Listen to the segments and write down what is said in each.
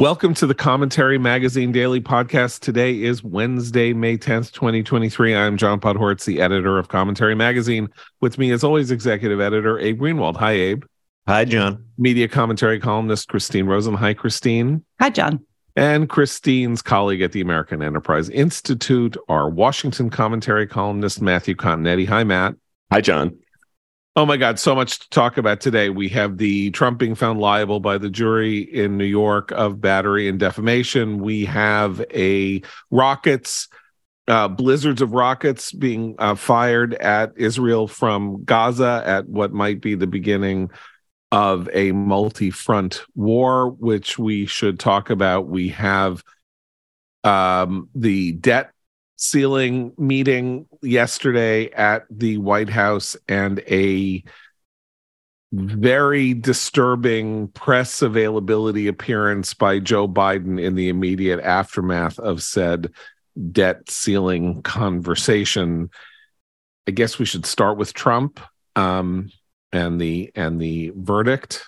Welcome to the Commentary Magazine Daily Podcast. Today is Wednesday, May 10th, 2023. I'm John Podhoretz, the editor of Commentary Magazine. With me, as always, executive editor Abe Greenwald. Hi, Abe. Hi, John. Media commentary columnist Christine Rosen. Hi, Christine. Hi, John. And Christine's colleague at the American Enterprise Institute, our Washington commentary columnist Matthew Continetti. Hi, Matt. Hi, John. Oh my God, so much to talk about today. We have the Trump being found liable by the jury in New York of battery and defamation. We have blizzards of rockets being fired at Israel from Gaza at what might be the beginning of a multi-front war, which we should talk about. We have the debt ceiling meeting yesterday at the White House and a very disturbing press availability appearance by Joe Biden in the immediate aftermath of said debt ceiling conversation. I guess we should start with Trump and the verdict.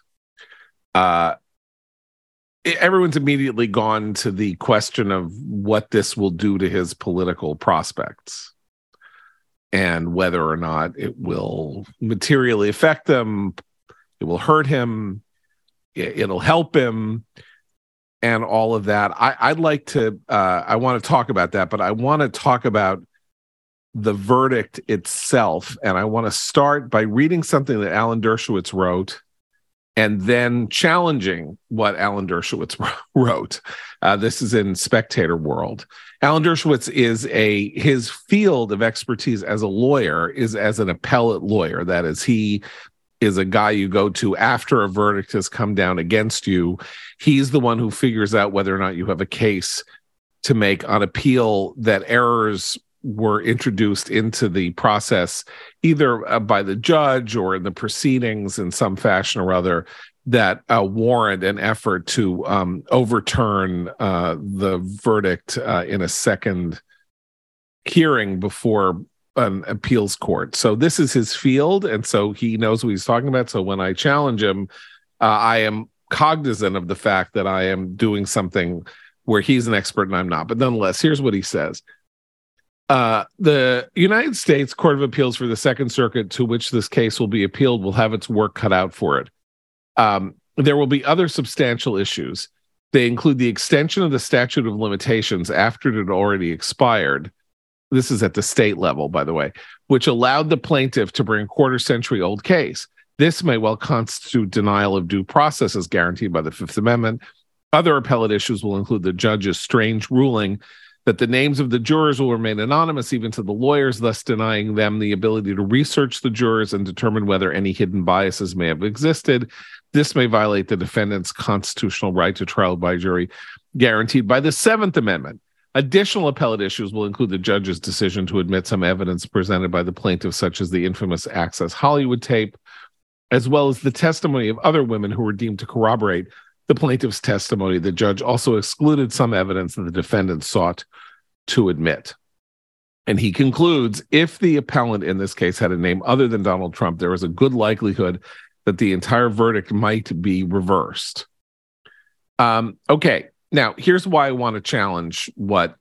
Everyone's immediately gone to the question of what this will do to his political prospects and whether or not it will materially affect them, it will hurt him, it'll help him, and all of that. I want to talk about that, but I want to talk about the verdict itself, and I want to start by reading something that Alan Dershowitz wrote and then challenging what Alan Dershowitz wrote. This is in Spectator World. Alan Dershowitz his field of expertise as a lawyer is as an appellate lawyer. That is, he is a guy you go to after a verdict has come down against you. He's the one who figures out whether or not you have a case to make on appeal, that errors were introduced into the process either by the judge or in the proceedings in some fashion or other that warrant an effort to overturn the verdict in a second hearing before an appeals court. So this is his field, and so he knows what he's talking about. So when I challenge him, I am cognizant of the fact that I am doing something where he's an expert and I'm not. But nonetheless, here's what he says. The United States Court of Appeals for the Second Circuit, to which this case will be appealed, will have its work cut out for it. There will be other substantial issues. They include the extension of the statute of limitations after it had already expired. This is at the state level, by the way, which allowed the plaintiff to bring a quarter-century-old case. This may well constitute denial of due process as guaranteed by the Fifth Amendment. Other appellate issues will include the judge's strange ruling that the names of the jurors will remain anonymous even to the lawyers, thus denying them the ability to research the jurors and determine whether any hidden biases may have existed. This may violate the defendant's constitutional right to trial by jury guaranteed by the Seventh Amendment. Additional appellate issues will include the judge's decision to admit some evidence presented by the plaintiff, such as the infamous Access Hollywood tape, as well as the testimony of other women who were deemed to corroborate the plaintiff's testimony. The judge also excluded some evidence that the defendant sought to admit. And he concludes, if the appellant in this case had a name other than Donald Trump, there is a good likelihood that the entire verdict might be reversed. Okay, now here's why I want to challenge what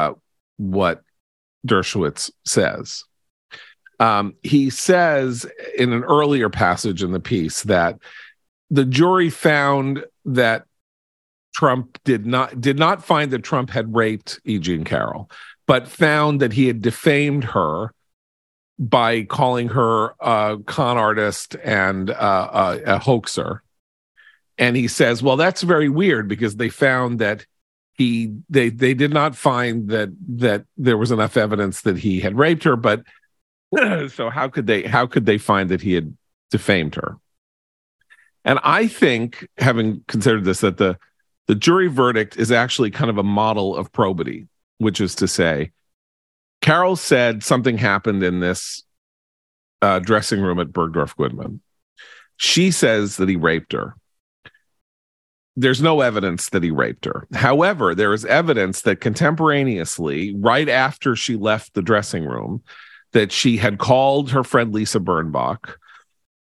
Dershowitz says. He says in an earlier passage in the piece that the jury found that Trump did not find that Trump had raped E. Jean Carroll, but found that he had defamed her by calling her a con artist and a hoaxer. And he says, well, that's very weird because they found that they did not find that there was enough evidence that he had raped her, but so how could they find that he had defamed her? And I think, having considered this, that the jury verdict is actually kind of a model of probity, which is to say, Carroll said something happened in this dressing room at Bergdorf Goodman. She says that he raped her. There's no evidence that he raped her. However, there is evidence that contemporaneously, right after she left the dressing room, that she had called her friend Lisa Birnbach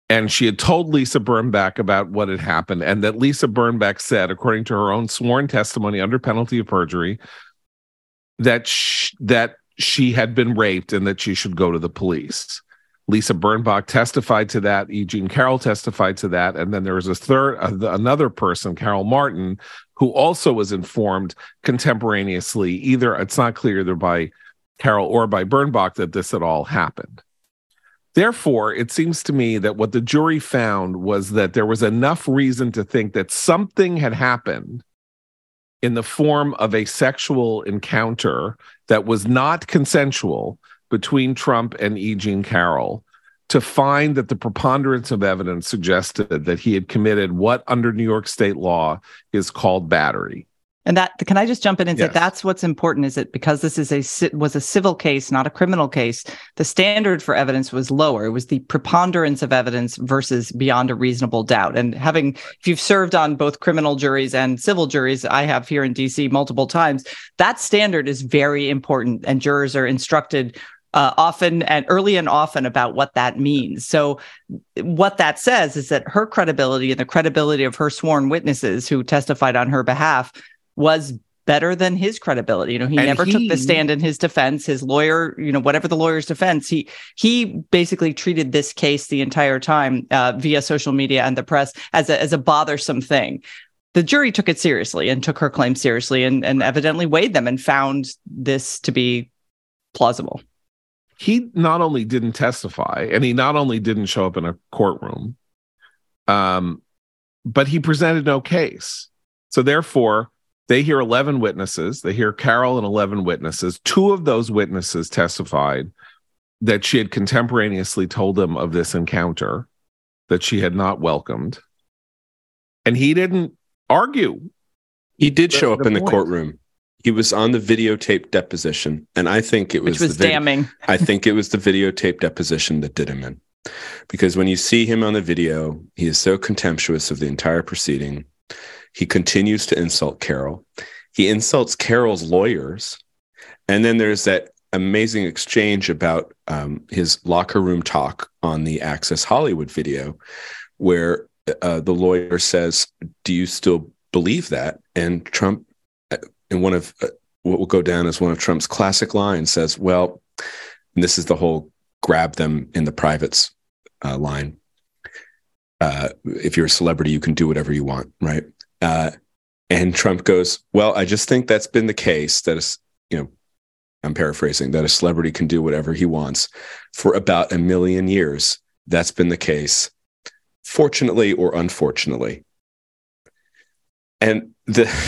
And she had told Lisa Birnbach about what had happened, and that Lisa Birnbach said, according to her own sworn testimony under penalty of perjury, that she had been raped and that she should go to the police. Lisa Birnbach testified to that. E. Jean Carroll testified to that. And then there was another person, Carol Martin, who also was informed contemporaneously. Either it's not clear either by Carol or by Birnbach that this had all happened. Therefore, it seems to me that what the jury found was that there was enough reason to think that something had happened in the form of a sexual encounter that was not consensual between Trump and E. Jean Carroll to find that the preponderance of evidence suggested that he had committed what under New York state law is called battery. And that, can I just jump in and Yes. say that's what's important, is that because this was a civil case, not a criminal case, the standard for evidence was lower. It was the preponderance of evidence versus beyond a reasonable doubt. And if you've served on both criminal juries and civil juries, I have here in DC multiple times, that standard is very important, and jurors are instructed often and early and often about what that means. So what that says is that her credibility and the credibility of her sworn witnesses who testified on her behalf was better than his credibility. He never took the stand in his defense. His lawyer, whatever the lawyer's defense, he basically treated this case the entire time via social media and the press as a bothersome thing. The jury took it seriously and took her claims seriously and evidently weighed them and found this to be plausible. He not only didn't testify, and he not only didn't show up in a courtroom, but he presented no case. So therefore, they hear 11 witnesses. They hear Carol and 11 witnesses. 2 of those witnesses testified that she had contemporaneously told them of this encounter that she had not welcomed. And he didn't argue. He did show up in the courtroom. He was on the videotape deposition, and I think it was, which was damning. I think it was the videotape deposition that did him in. Because when you see him on the video, he is so contemptuous of the entire proceeding. He continues to insult Carol. He insults Carol's lawyers. And then there's that amazing exchange about his locker room talk on the Access Hollywood video, where the lawyer says, "Do you still believe that?" And Trump, in one of what will go down as one of Trump's classic lines, says, "Well," and this is the whole grab them in the privates line. If you're a celebrity, you can do whatever you want, right? And Trump goes, "Well, I just think that's been the case. That is, I'm paraphrasing, that a celebrity can do whatever he wants for about 1 million years. That's been the case, fortunately or unfortunately." And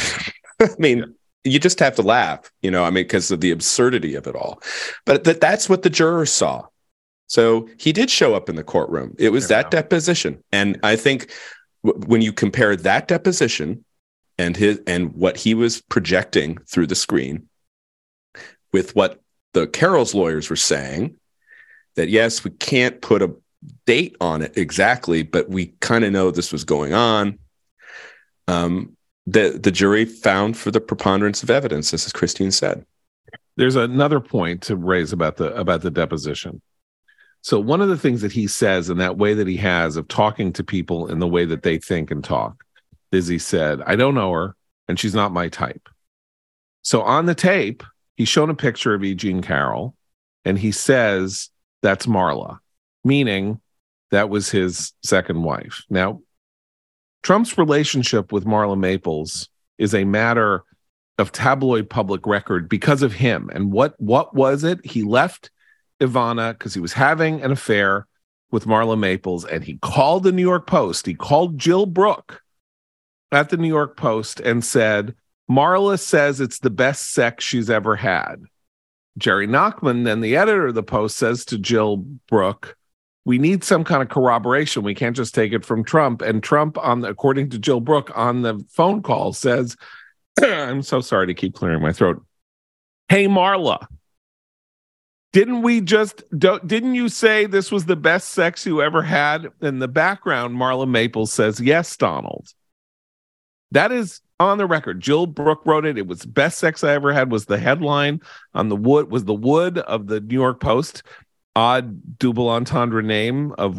you just have to laugh, because of the absurdity of it all. But that's what the jurors saw. So he did show up in the courtroom. It was that deposition. And I think when you compare that deposition and what he was projecting through the screen with what the Carroll's lawyers were saying, that yes, we can't put a date on it exactly, but we kind of know this was going on. The jury found for the preponderance of evidence, as Christine said. There's another point to raise about the deposition. So one of the things that he says in that way that he has of talking to people in the way that they think and talk is he said, "I don't know her and she's not my type." So on the tape, he's shown a picture of E. Jean Carroll and he says, "That's Marla," meaning that was his second wife. Now, Trump's relationship with Marla Maples is a matter of tabloid public record because of him. And what was it? He left Ivana because he was having an affair with Marla Maples, and he called the New York Post. He called Jill Brooke at the New York Post and said, "Marla says it's the best sex she's ever had." Jerry Nachman, then the editor of the Post, says to Jill Brooke, "We need some kind of corroboration. We can't just take it from Trump." And Trump, according to Jill Brooke, on the phone call says, I'm so sorry to keep clearing my throat. "Hey, Marla, didn't you say this was the best sex you ever had?" In the background, Marla Maples says, "Yes, Donald." That is on the record. Jill Brooke wrote it. It was "best sex I ever had" was the headline on the wood of the New York Post. Odd double entendre name of what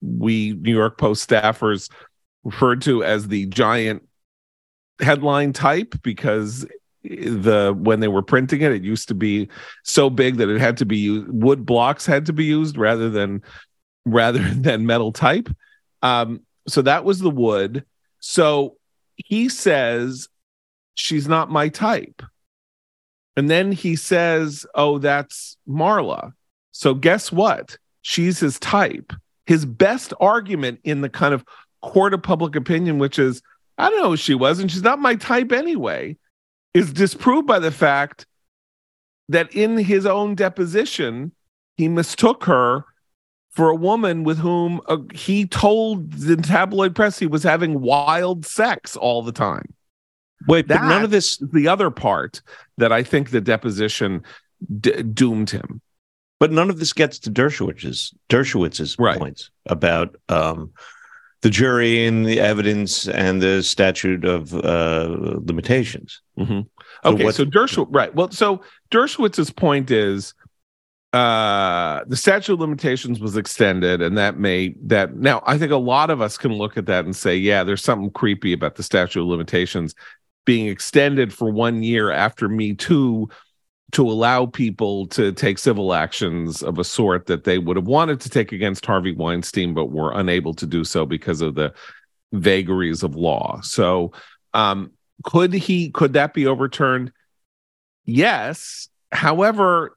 we New York Post staffers referred to as the giant headline type, because when they were printing it, it used to be so big that it had to be used, wood blocks had to be used rather than metal type. So that was the wood. So he says, she's not my type. And then he says, oh, that's Marla. So guess what? She's his type. His best argument in the kind of court of public opinion, which is, I don't know who she was, and she's not my type anyway, is disproved by the fact that in his own deposition, he mistook her for a woman with whom he told the tabloid press he was having wild sex all the time. Wait, but none of this... the other part that I think the deposition doomed him. But none of this gets to Dershowitz's right. points about the jury and the evidence and the statute of limitations. Mm-hmm. Okay, so Dershowitz, right. Well, so Dershowitz's point is the statute of limitations was extended, and that now I think a lot of us can look at that and say, yeah, there's something creepy about the statute of limitations being extended for 1 year after Me Too to allow people to take civil actions of a sort that they would have wanted to take against Harvey Weinstein, but were unable to do so because of the vagaries of law. So could that be overturned? Yes. However,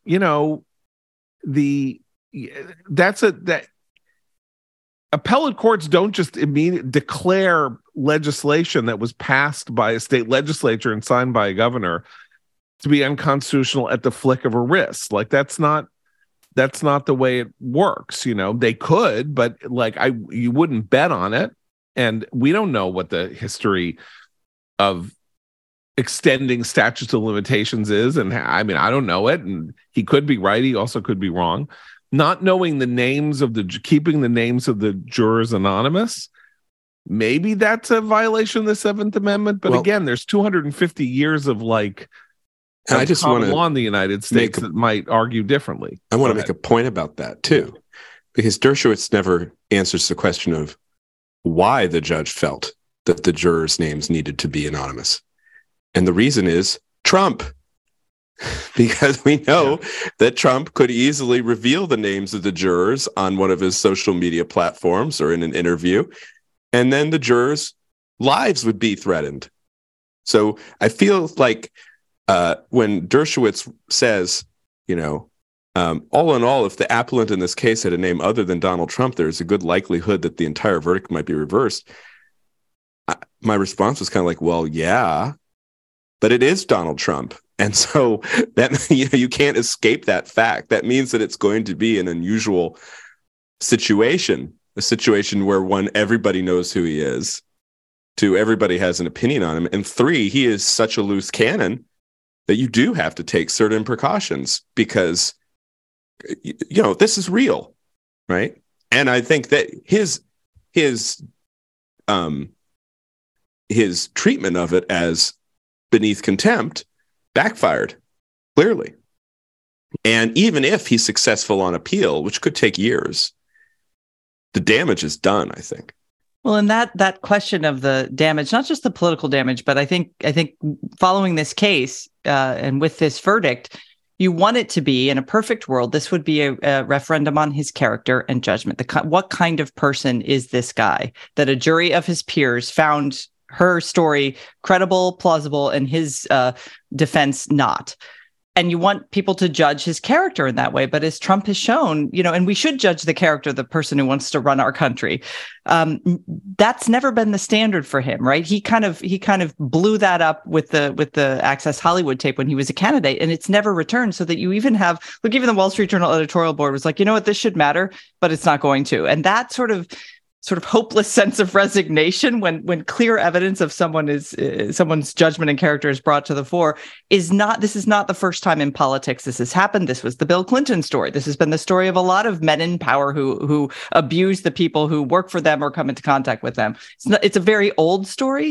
that appellate courts don't just immediately declare legislation that was passed by a state legislature and signed by a governor to be unconstitutional at the flick of a wrist. Like that's not the way it works. They could, but you wouldn't bet on it. And we don't know what the history of extending statutes of limitations is. And I mean, I don't know it. And he could be right. He also could be wrong. Not knowing keeping the names of the jurors anonymous, maybe that's a violation of the Seventh Amendment. But again, there's 250 years of and I just want to law in the United States that might argue differently. I want to make a point about that too, because Dershowitz never answers the question of why the judge felt that the jurors' names needed to be anonymous. And the reason is Trump, because we know that Trump could easily reveal the names of the jurors on one of his social media platforms or in an interview, and then the jurors' lives would be threatened. So I feel like when Dershowitz says, all in all, if the appellant in this case had a name other than Donald Trump, there's a good likelihood that the entire verdict might be reversed. My response was kind of like, well, yeah, but it is Donald Trump. And so that you can't escape that fact. That means that it's going to be an unusual situation, a situation where everybody knows who he is, everybody has an opinion on him, and 3, he is such a loose cannon that you do have to take certain precautions because, this is real, right? And I think that his treatment of it as beneath contempt backfired, clearly. And even if he's successful on appeal, which could take years, the damage is done, I think. Well, and that question of the damage, not just the political damage, but I think following this case and with this verdict, you want it to be, in a perfect world, this would be a referendum on his character and judgment. What kind of person is this guy that a jury of his peers found her story credible, plausible, and his defense not? And you want people to judge his character in that way. But as Trump has shown, and we should judge the character of the person who wants to run our country. That's never been the standard for him, right? He kind of blew that up with the Access Hollywood tape when he was a candidate, and it's never returned. So that you even even the Wall Street Journal editorial board was like, what, this should matter, but it's not going to. And that sort of hopeless sense of resignation when clear evidence of someone's judgment and character is brought to the fore this is not the first time in politics this has happened. This was the Bill Clinton story. This has been the story of a lot of men in power who abuse the people who work for them or come into contact with them. It's a very old story,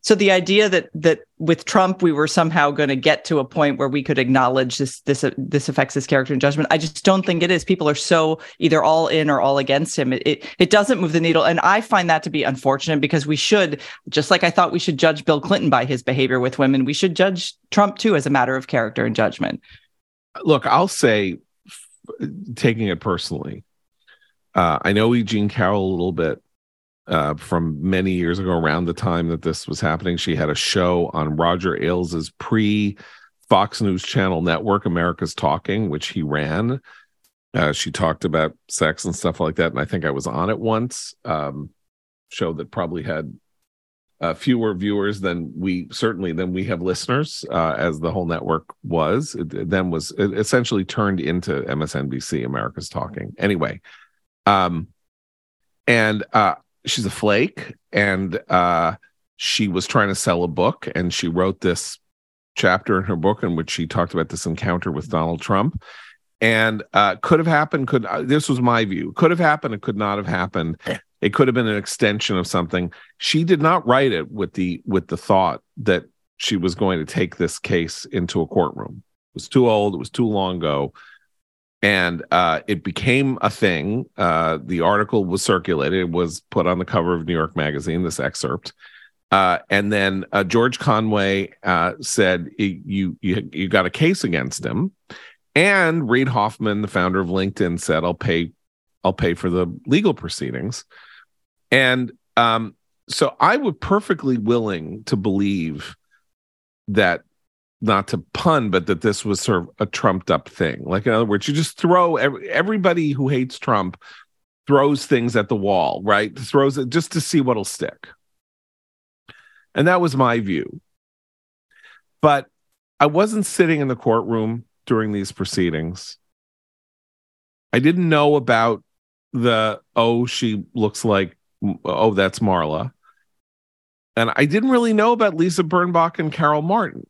So the idea that with Trump we were somehow going to get to a point where we could acknowledge this affects his character and judgment, I just don't think it is. People are so either all in or all against him. It doesn't move the needle, and I find that to be unfortunate, because we should, just like I thought we should judge Bill Clinton by his behavior with women, we should judge Trump too as a matter of character and judgment. Look, I'll say, taking it personally, I know E. Jean Carroll a little bit. From many years ago, around the time that this was happening, she had a show on Roger Ailes' pre-Fox News Channel network, America's Talking, which he ran. She talked about sex and stuff like that, and I think I was on it once. Show that probably had fewer viewers than we have listeners, as the whole network was. It essentially turned into MSNBC, America's Talking. Anyway, she's a flake, and she was trying to sell a book, and she wrote this chapter in her book in which she talked about this encounter with Donald Trump. And could have happened, this was my view, could have happened, it could not have happened. It could have been an extension of something. She did not write it with the thought that she was going to take this case into a courtroom. It was too old, it was too long ago. And it became a thing. The article was circulated. It was put on the cover of New York Magazine, this excerpt. And then George Conway said, you got a case against him. And Reid Hoffman, the founder of LinkedIn, said, I'll pay for the legal proceedings. And so I was perfectly willing to believe that, not to pun, but that this was sort of a trumped up thing. Like, in other words, you just throw everybody who hates Trump throws things at the wall, right? Throws it just to see what'll stick. And that was my view. But I wasn't sitting in the courtroom during these proceedings. I didn't know about she looks like, that's Marla. And I didn't really know about Lisa Birnbach and Carol Martin.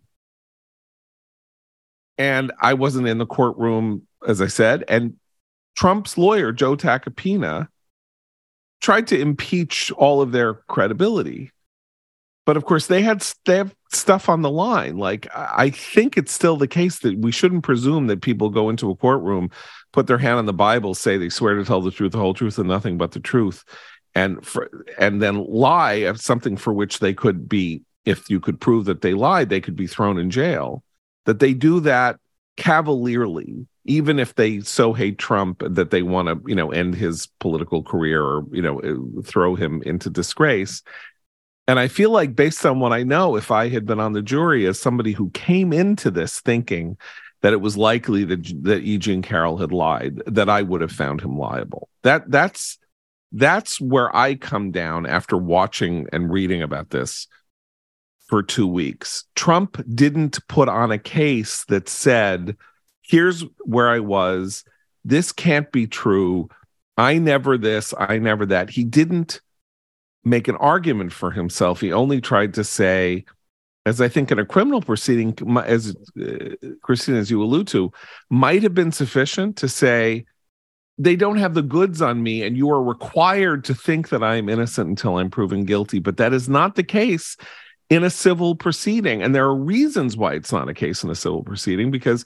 And I wasn't in the courtroom, as I said. And Trump's lawyer, Joe Tacopina, tried to impeach all of their credibility. But of course, they have stuff on the line. Like, I think it's still the case that we shouldn't presume that people go into a courtroom, put their hand on the Bible, say they swear to tell the truth, the whole truth, and nothing but the truth, and then lie of something for which they could be, if you could prove that they lied, they could be thrown in jail. That they do that cavalierly, even if they so hate Trump that they want to, end his political career or, throw him into disgrace. And I feel like, based on what I know, if I had been on the jury as somebody who came into this thinking that it was likely that E. Jean Carroll had lied, that I would have found him liable. That's where I come down after watching and reading about this for 2 weeks. Trump didn't put on a case that said, here's where I was, this can't be true, I never this, I never that. He didn't make an argument for himself. He only tried to say, as I think in a criminal proceeding, as Christine, as you allude to, might have been sufficient to say, they don't have the goods on me, and you are required to think that I am innocent until I'm proven guilty. But that is not the case in a civil proceeding. And there are reasons why it's not a case in a civil proceeding, because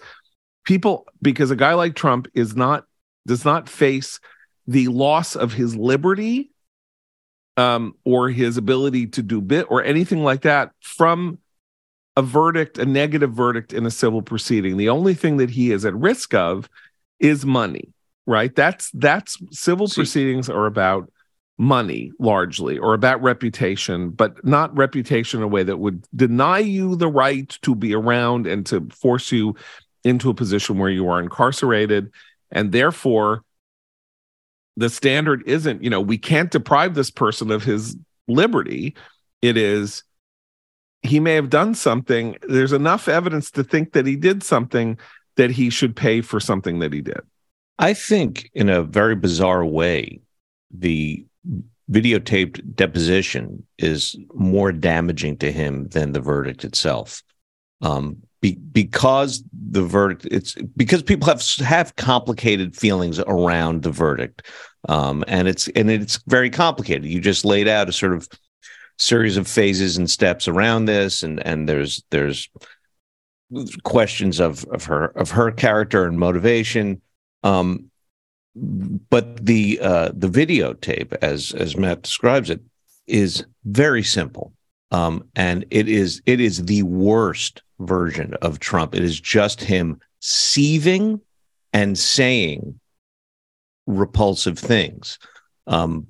a guy like Trump does not face the loss of his liberty or his ability to do bit or anything like that from a negative verdict in a civil proceeding. The only thing that he is at risk of is money, right? That's civil proceedings are about money largely, or about reputation, but not reputation in a way that would deny you the right to be around and to force you into a position where you are incarcerated. And therefore, the standard isn't, we can't deprive this person of his liberty. It is, he may have done something. There's enough evidence to think that he did something that he should pay for something that he did. I think, in a very bizarre way, the videotaped deposition is more damaging to him than the verdict itself. Because the verdict, it's because people have complicated feelings around the verdict, and it's very complicated. You just laid out a sort of series of phases and steps around this, and there's questions of her character and motivation. But the videotape, as Matt describes it, is very simple, and it is the worst version of Trump. It is just him seething and saying repulsive things, in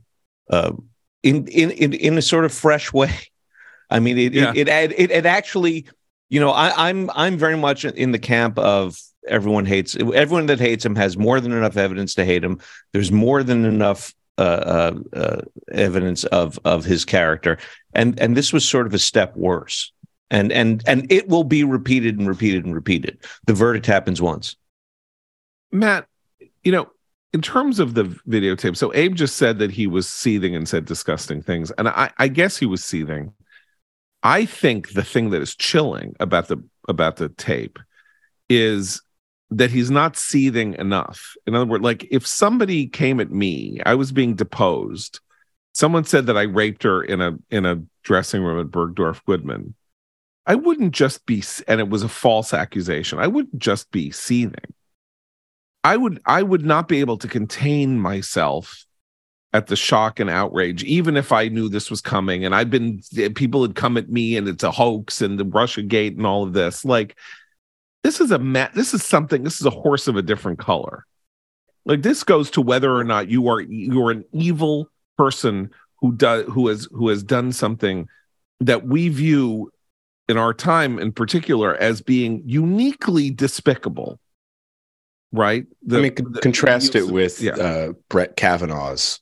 a sort of fresh way. I mean, it actually, I'm very much in the camp of everyone that hates him has more than enough evidence to hate him. There's more than enough evidence of his character, and this was sort of a step worse. And it will be repeated and repeated and repeated. The verdict happens once. Matt, in terms of the videotape, so Abe just said that he was seething and said disgusting things, and I guess he was seething. I think the thing that is chilling about the tape is that he's not seething enough. In other words, like if somebody came at me, I was being deposed. Someone said that I raped her in a dressing room at Bergdorf Goodman. I wouldn't just be, and it was a false accusation. I wouldn't just be seething. I would not be able to contain myself at the shock and outrage, even if I knew this was coming and people had come at me and it's a hoax and the Russiagate and all of this. Like, this is a horse of a different color. Like, this goes to whether or not you are an evil person who has done something that we view in our time in particular as being uniquely despicable, right? Contrast it with Brett Kavanaugh's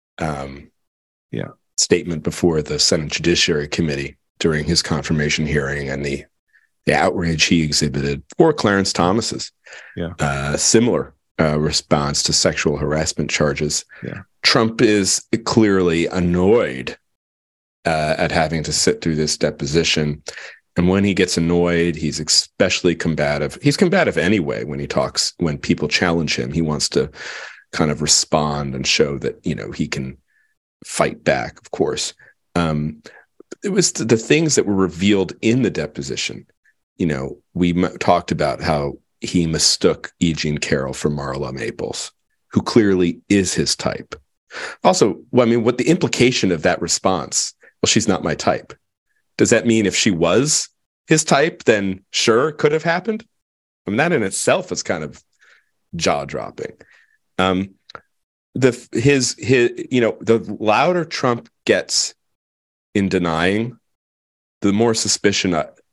statement before the Senate Judiciary Committee during his confirmation hearing and the outrage he exhibited, or Clarence Thomas's similar response to sexual harassment charges. Yeah. Trump is clearly annoyed at having to sit through this deposition. And when he gets annoyed, he's especially combative. He's combative anyway when he talks, when people challenge him. He wants to kind of respond and show that, he can fight back, of course. It was the things that were revealed in the deposition. We talked about how he mistook E. Jean Carroll for Marla Maples, who clearly is his type. Also, what the implication of that response? Well, she's not my type. Does that mean if she was his type, then sure, it could have happened? That in itself is kind of jaw-dropping. The louder Trump gets in denying, the more suspicious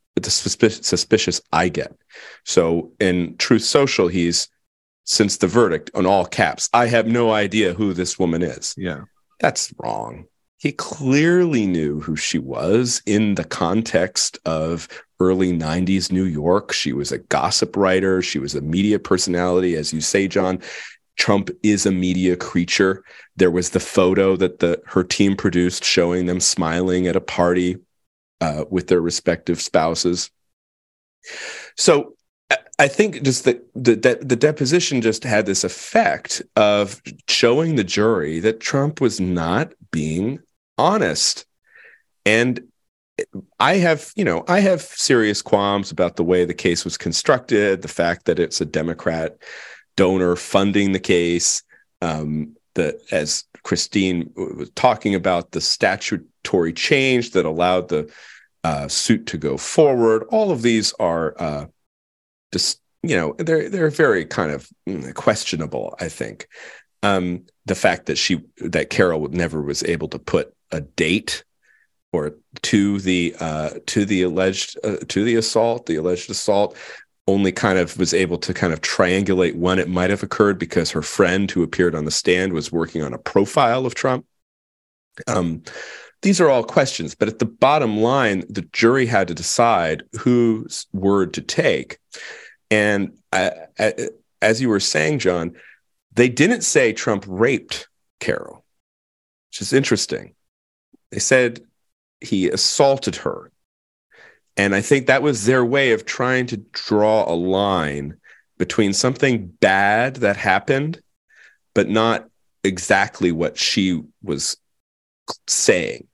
I get. So in Truth Social, he's, since the verdict, on all caps, I have no idea who this woman is. Yeah. That's wrong. He clearly knew who she was in the context of early 90s New York. She was a gossip writer. She was a media personality. As you say, John, Trump is a media creature. There was the photo that her team produced showing them smiling at a party with their respective spouses. So I think just the deposition just had this effect of showing the jury that Trump was not being honest. And I have serious qualms about the way the case was constructed, the fact that it's a Democrat donor funding the case, as Christine was talking about, the statutory change that allowed the suit to go forward. All of these are just, they're very kind of questionable, I think. The fact that Carroll never was able to put a date or to the alleged assault, only kind of was able to kind of triangulate when it might have occurred because her friend who appeared on the stand was working on a profile of Trump. These are all questions, but at the bottom line, the jury had to decide whose word to take. And as you were saying, John, they didn't say Trump raped Carroll, which is interesting. They said he assaulted her. And I think that was their way of trying to draw a line between something bad that happened, but not exactly what she was saying.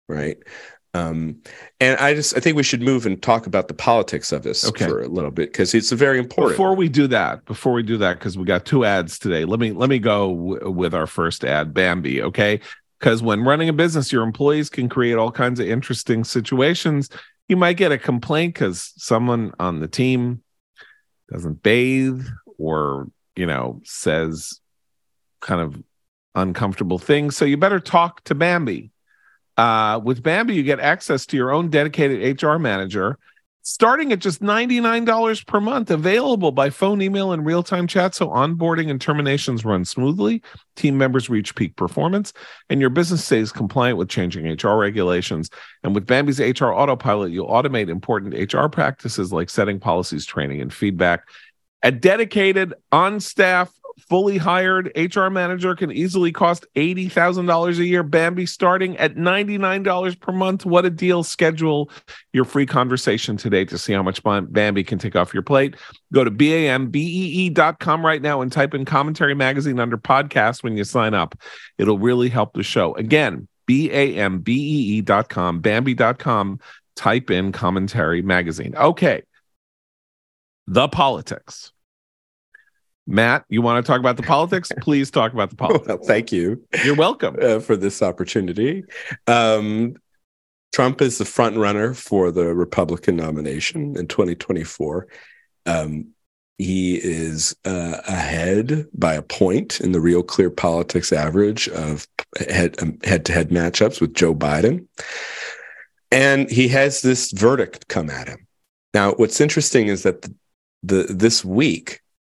right? And I think we should move and talk about the politics of this for a little bit, because it's very important. Before we do that, because we got 2 ads today, let me go with our first ad, Bambee, okay? Because when running a business, your employees can create all kinds of interesting situations. You might get a complaint because someone on the team doesn't bathe, or says kind of uncomfortable things. So you better talk to Bambee. With Bambee, you get access to your own dedicated HR manager, starting at just $99 per month, available by phone, email, and real-time chat, so onboarding and terminations run smoothly, team members reach peak performance, and your business stays compliant with changing HR regulations. And with Bambee's HR Autopilot, you'll automate important HR practices like setting policies, training, and feedback. A dedicated, on-staff, fully hired HR manager can easily cost $80,000 a year. Bambee starting at $99 per month. What a deal. Schedule your free conversation today to see how much Bambee can take off your plate. Go to BAMBEE.com right now and type in Commentary Magazine under podcast when you sign up. It'll really help the show. Again, BAMBEE.com, Bambee.com, type in Commentary Magazine. Okay. The politics. Matt, you want to talk about the politics? Please talk about the politics. Well, thank you. You're welcome for this opportunity. Trump is the front runner for the Republican nomination in 2024. He is ahead by a point in the Real Clear Politics average of head-to-head matchups with Joe Biden. And he has this verdict come at him. Now, what's interesting is that this week,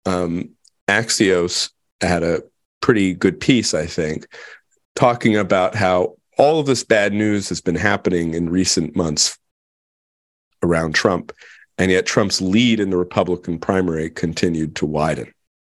Axios had a pretty good piece, I think, talking about how all of this bad news has been happening in recent months around Trump, and yet Trump's lead in the Republican primary continued to widen.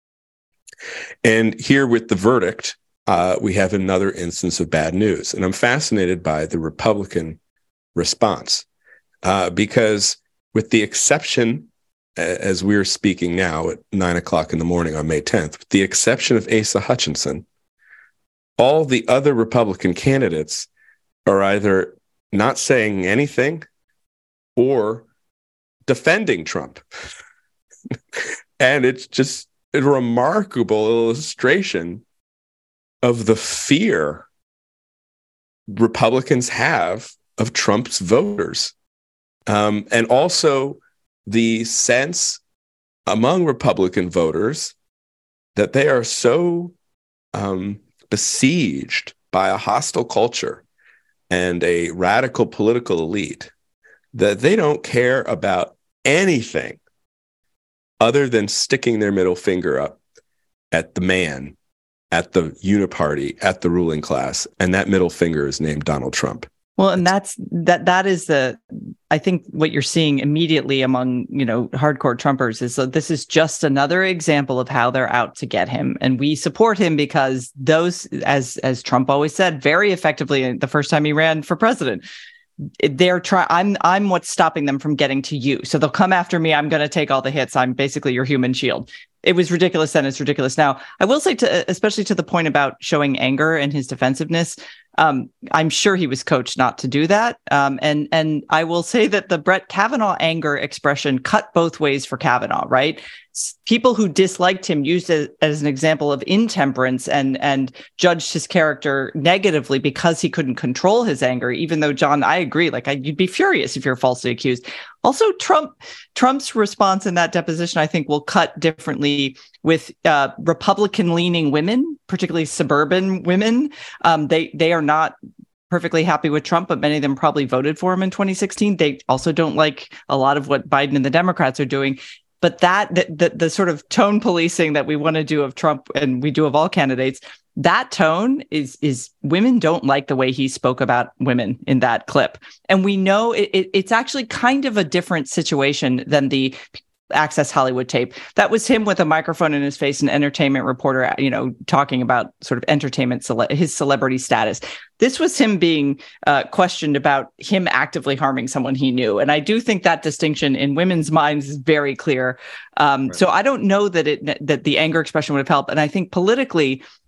And here with the verdict, we have another instance of bad news. And I'm fascinated by the Republican response, because with the exception, as we're speaking now at 9:00 in the morning on May 10th, with the exception of Asa Hutchinson, all the other Republican candidates are either not saying anything or defending Trump. And it's just a remarkable illustration of the fear Republicans have of Trump's voters. And also the sense among Republican voters that they are so besieged by a hostile culture and a radical political elite that they don't care about anything other than sticking their middle finger up at the man, at the uniparty, at the ruling class. And that middle finger is named Donald Trump. Well, and that is I think what you're seeing immediately among, hardcore Trumpers is that this is just another example of how they're out to get him. And we support him because those, as Trump always said very effectively the first time he ran for president, they're trying. I'm what's stopping them from getting to you. So they'll come after me. I'm going to take all the hits. I'm basically your human shield. It was ridiculous then. It's ridiculous now. I will say, especially to the point about showing anger and his defensiveness, I'm sure he was coached not to do that. And I will say that the Brett Kavanaugh anger expression cut both ways for Kavanaugh, right? People who disliked him used it as an example of intemperance and judged his character negatively because he couldn't control his anger, even though, John, I agree, you'd be furious if you're falsely accused. Also, Trump's response in that deposition, I think, will cut differently with Republican-leaning women, particularly suburban women. They are not perfectly happy with Trump, but many of them probably voted for him in 2016. They also don't like a lot of what Biden and the Democrats are doing. But the sort of tone policing that we want to do of Trump, and we do of all candidates, that tone is women don't like the way he spoke about women in that clip. And we know it's actually kind of a different situation than the Access Hollywood tape. That was him with a microphone in his face, an entertainment reporter, talking about sort of entertainment, his celebrity status. This was him being questioned about him actively harming someone he knew. And I do think that distinction in women's minds is very clear. Right. So I don't know that the anger expression would have helped. And I think politically,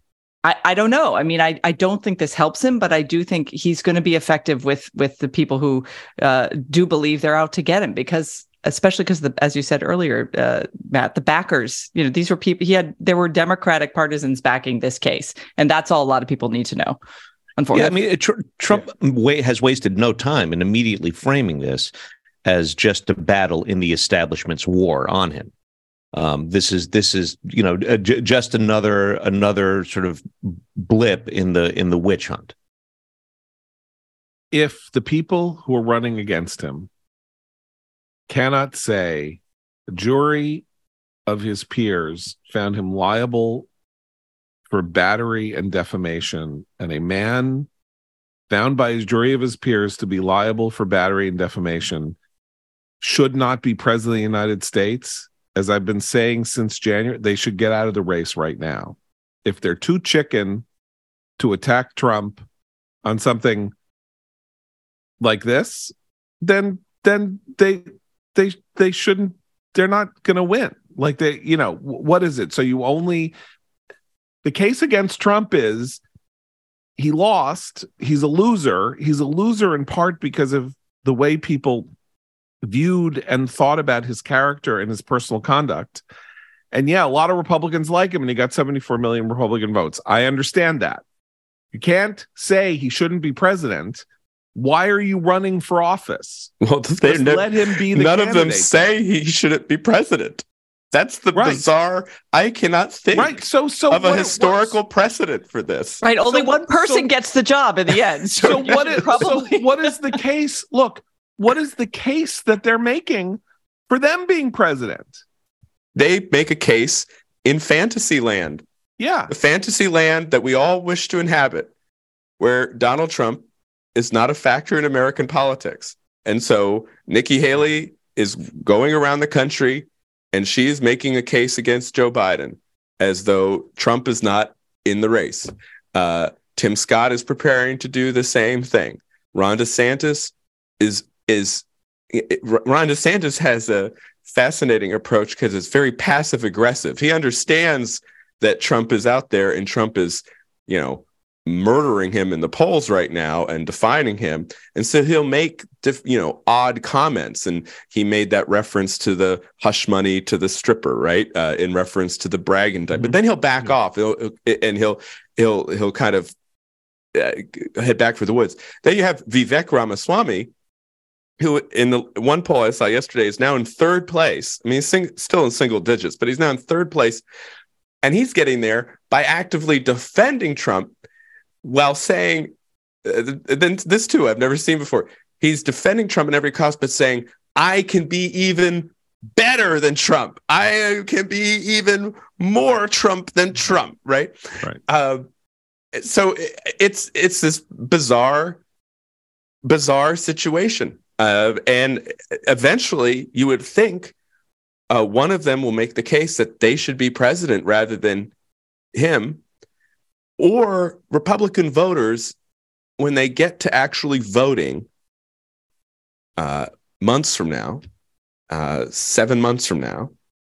I don't know. I mean, I don't think this helps him, but I do think he's going to be effective with the people who do believe they're out to get him, because especially because as you said earlier, Matt, the backers, these were people there were Democratic partisans backing this case. And that's all a lot of people need to know. Unfortunately. Yeah, I mean, Trump has wasted no time in immediately framing this as just a battle in the establishment's war on him. This is just another sort of blip in the witch hunt. If the people who are running against him cannot say a jury of his peers found him liable for battery and defamation, and a man found by his jury of his peers to be liable for battery and defamation should not be president of the United States, as I've been saying since January, they should get out of the race right now. If they're too chicken to attack Trump on something like this, then they shouldn't. They're not going to win. Like what is it? So the case against Trump is he lost. He's a loser. He's a loser in part because of the way people viewed and thought about his character and his personal conduct. And yeah, a lot of Republicans like him, and he got 74 million Republican votes. I understand that. You can't say he shouldn't be president. Why are you running for office? Well, let him be the none candidate. of them say he shouldn't be president. That's the bizarre. I cannot think of a historical precedent for this. Right, only one person gets the job in the end. What is the case? Look, what is the case that they're making for them being president? They make a case in fantasy land. Yeah. The fantasy land that we all wish to inhabit, where Donald Trump is not a factor in American politics. And so Nikki Haley is going around the country and she is making a case against Joe Biden as though Trump is not in the race. Tim Scott is preparing to do the same thing. Ron DeSantis Ron DeSantis has a fascinating approach because it's very passive aggressive. He understands that Trump is out there and Trump is, murdering him in the polls right now and defining him. And so he'll make, odd comments. And he made that reference to the hush money to the stripper, right? In reference to the bragging type. But then he'll back off and he'll kind of head back for the woods. Then you have Vivek Ramaswamy, who in the one poll I saw yesterday is now in third place. I mean, he's still in single digits, but he's now in third place. And he's getting there by actively defending Trump while saying, then this too, I've never seen before. He's defending Trump in every cost, but saying, I can be even better than Trump. I can be even more Trump than Trump, right? Right. So it's this bizarre situation. And eventually you would think one of them will make the case that they should be president rather than him, or Republican voters, when they get to actually voting months from now, 7 months from now,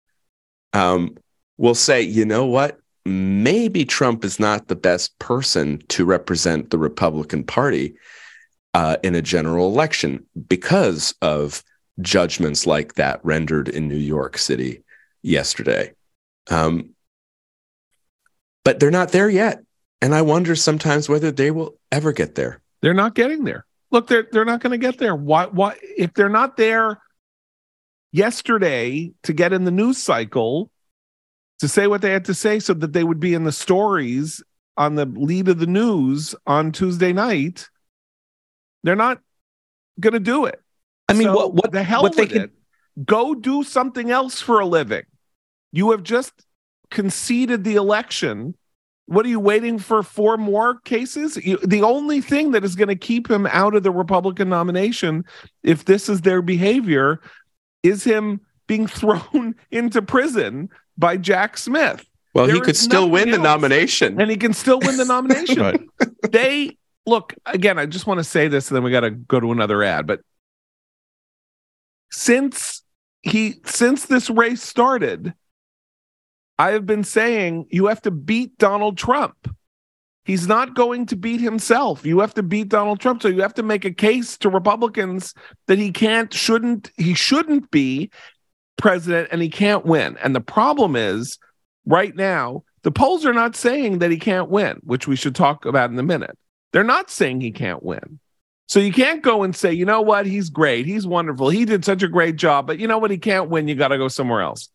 will say, you know what? Maybe Trump is not the best person to represent the Republican Party in a general election because of judgments like that rendered in New York City yesterday. But they're not there yet. And I wonder sometimes whether they will ever get there. They're not getting there. Look, they're not going to get there. Why? If they're not there yesterday to get in the news cycle, to say what they had to say so that they would be in the stories on the lead of the news on Tuesday night, they're not going to do it. I mean, so what the hell what with they can it? Go do something else for a living. You have just conceded the election. What are you waiting for? 4 more cases? The only thing that is going to keep him out of the Republican nomination, if this is their behavior, is him being thrown into prison by Jack Smith. Well, he could still win the nomination. And he can still win the nomination. Right. Look, again, I just want to say this, and then we got to go to another ad. But since this race started, I have been saying you have to beat Donald Trump. He's not going to beat himself. You have to beat Donald Trump. So you have to make a case to Republicans that he shouldn't be president and he can't win. And the problem is right now, the polls are not saying that he can't win, which we should talk about in a minute. They're not saying he can't win. So you can't go and say, you know what, he's great. He's wonderful. He did such a great job, but you know what? He can't win. You got to go somewhere else.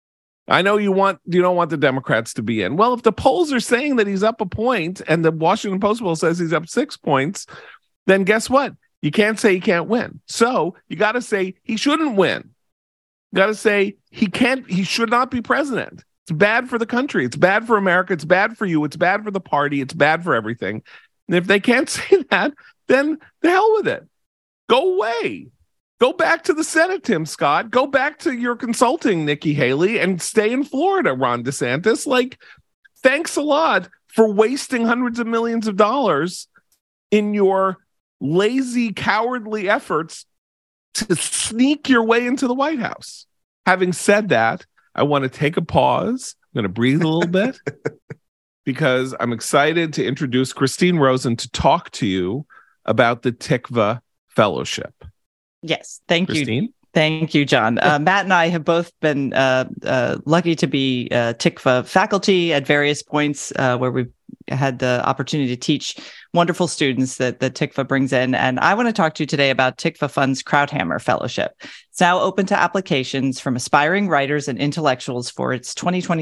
I know you don't want the Democrats to be in. Well, if the polls are saying that he's up a point and the Washington Post poll says he's up 6 points, then guess what? You can't say he can't win. So you got to say he shouldn't win. You got to say he should not be president. It's bad for the country. It's bad for America. It's bad for you. It's bad for the party. It's bad for everything. And if they can't say that, then the hell with it. Go away. Go back to the Senate, Tim Scott. Go back to your consulting, Nikki Haley, and stay in Florida, Ron DeSantis. Like, thanks a lot for wasting hundreds of millions of dollars in your lazy, cowardly efforts to sneak your way into the White House. Having said that, I want to take a pause. I'm going to breathe a little bit because I'm excited to introduce Christine Rosen to talk to you about the Tikva Fellowship. Yes, thank Christine? you. Thank you, John. Matt and I have both been lucky to be Tikva faculty at various points where we've had the opportunity to teach wonderful students that Tikva brings in. And I want to talk to you today about Tikva Fund's Krauthammer Fellowship. It's now open to applications from aspiring writers and intellectuals for its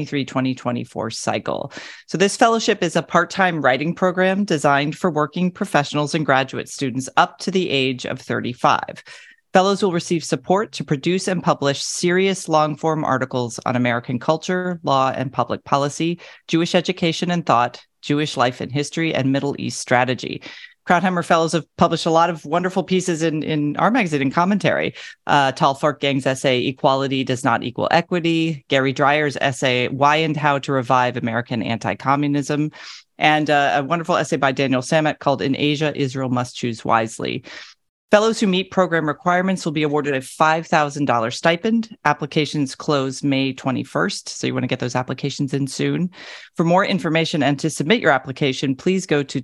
2023-2024 cycle. So this fellowship is a part-time writing program designed for working professionals and graduate students up to the age of 35. Fellows will receive support to produce and publish serious long-form articles on American culture, law, and public policy, Jewish education and thought, Jewish life and history, and Middle East strategy. Krauthammer Fellows have published a lot of wonderful pieces in our magazine and commentary. Tal Farkgang's essay, Equality Does Not Equal Equity, Gary Dreyer's essay, Why and How to Revive American Anti-Communism, and a wonderful essay by Daniel Samet called In Asia, Israel Must Choose Wisely. Fellows who meet program requirements will be awarded a $5,000 stipend. Applications close May 21st, so you want to get those applications in soon. For more information and to submit your application, please go to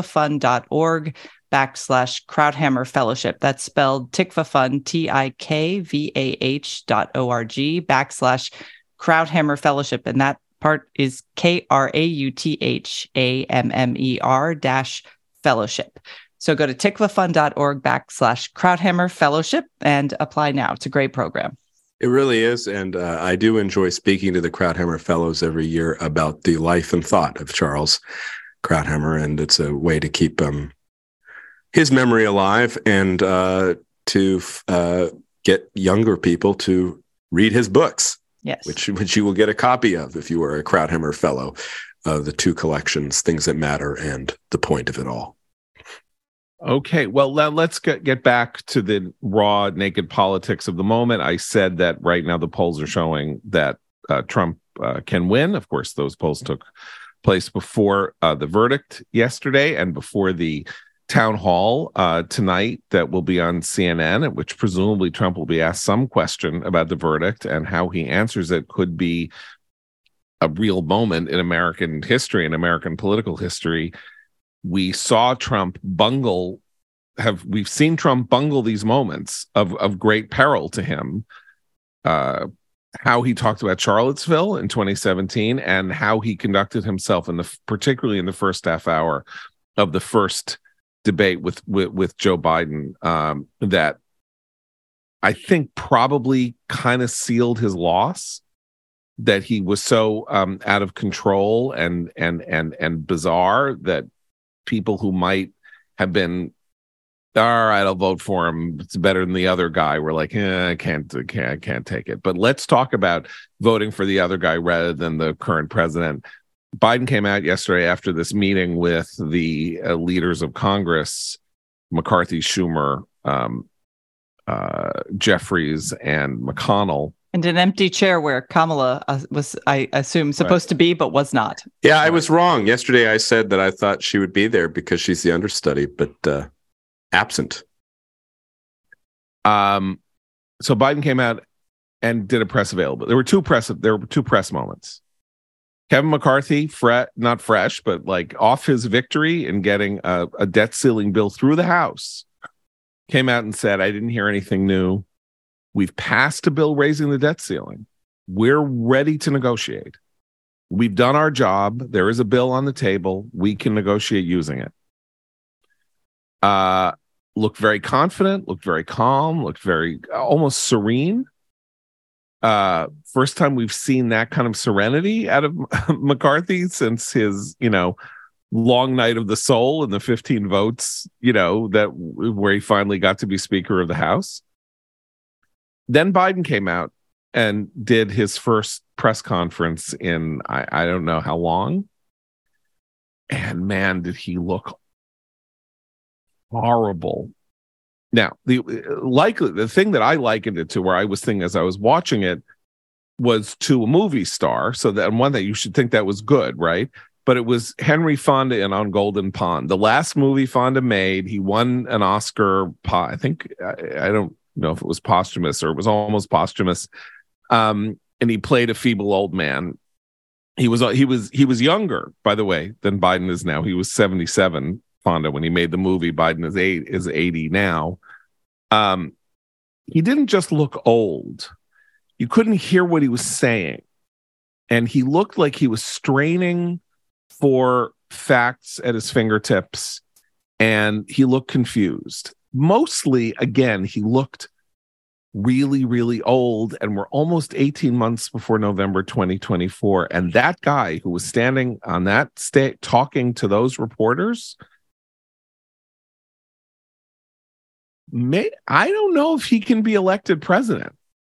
tikvafund.org/Krauthammer Fellowship. That's spelled Tikvafund, TIKVAH.org /Krauthammer Fellowship. And that part is KRAUTHAMMER-fellowship. So go to tikvafund.org /Krauthammer Fellowship and apply now. It's a great program. It really is. And I do enjoy speaking to the Krauthammer Fellows every year about the life and thought of Charles Krauthammer. And it's a way to keep his memory alive and to get younger people to read his books. Yes. Which you will get a copy of if you are a Krauthammer Fellow, the two collections, Things That Matter and The Point of It All. Okay, well, let's get back to the raw, naked politics of the moment. I said that right now the polls are showing that Trump can win. Of course, those polls took place before the verdict yesterday and before the town hall tonight that will be on CNN, at which presumably Trump will be asked some question about the verdict, and how he answers it could be a real moment in American history, in American political history. We've seen Trump bungle these moments of great peril to him. How he talked about Charlottesville in 2017 and how he conducted himself particularly in the first half hour of the first debate with Joe Biden, that I think probably kind of sealed his loss. That he was so out of control and bizarre that people who might have been, all right, I'll vote for him, it's better than the other guy, were like, I can't take it. But let's talk about voting for the other guy rather than the current president. Biden came out yesterday after this meeting with the leaders of Congress, McCarthy, Schumer, Jeffries, and McConnell. And an empty chair where Kamala was, I assume, supposed to be, but was not. Yeah, I was wrong. Yesterday I said that I thought she would be there because she's the understudy, but absent. So Biden came out and did a press available. There were two press moments. Kevin McCarthy, not fresh, but like off his victory in getting a debt ceiling bill through the House, came out and said, I didn't hear anything new. We've passed a bill raising the debt ceiling. We're ready to negotiate. We've done our job. There is a bill on the table. We can negotiate using it. Looked very confident, looked very calm, looked very almost serene. First time we've seen that kind of serenity out of McCarthy since his, long night of the soul and the 15 votes, where he finally got to be Speaker of the House. Then Biden came out and did his first press conference in I don't know how long. And man, did he look horrible. Now, the thing that I likened it to, where I was thinking as I was watching it, was to a movie star. So that one that you should think that was good, right? But it was Henry Fonda in On Golden Pond, the last movie Fonda made. He won an Oscar. I think I don't know if it was posthumous or it was almost posthumous. And he played a feeble old man. He was younger, by the way, than Biden is now. He was 77, Fonda, when he made the movie. Biden is 80 now. He didn't just look old. You couldn't hear what he was saying. And he looked like he was straining for facts at his fingertips. And he looked confused. Mostly, again, he looked really, really old. And we're almost 18 months before November 2024. And that guy who was standing on that stage talking to those reporters, I don't know if he can be elected president.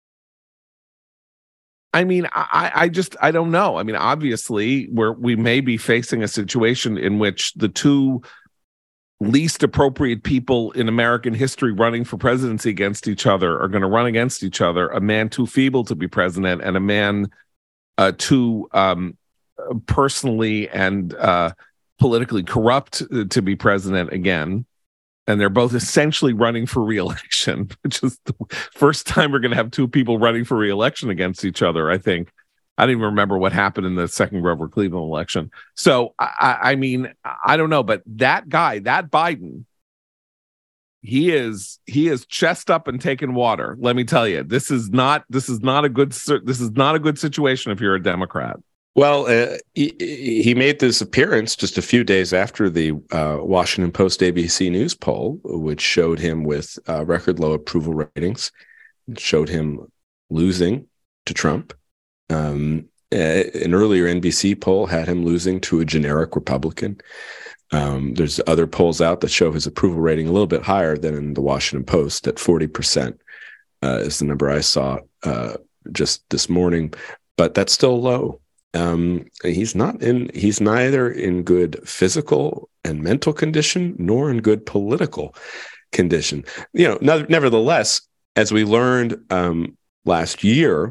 I mean, I don't know. I mean, obviously, we may be facing a situation in which the two least appropriate people in American history running for presidency against each other are going to run against each other. A man too feeble to be president and a man too personally and politically corrupt to be president again. And they're both essentially running for re-election, which is the first time we're going to have two people running for re-election against each other, I think. I don't even remember what happened in the second Grover Cleveland election. So, I mean, I don't know. But that guy, that Biden, he is chest up and taking water. Let me tell you, this is not a good situation if you're a Democrat. Well, he made this appearance just a few days after the Washington Post ABC News poll, which showed him with record low approval ratings, showed him losing to Trump. An earlier NBC poll had him losing to a generic Republican. There's other polls out that show his approval rating a little bit higher than in the Washington Post at 40%, is the number I saw just this morning, but that's still low. He's neither in good physical and mental condition nor in good political condition. Nevertheless, as we learned last year,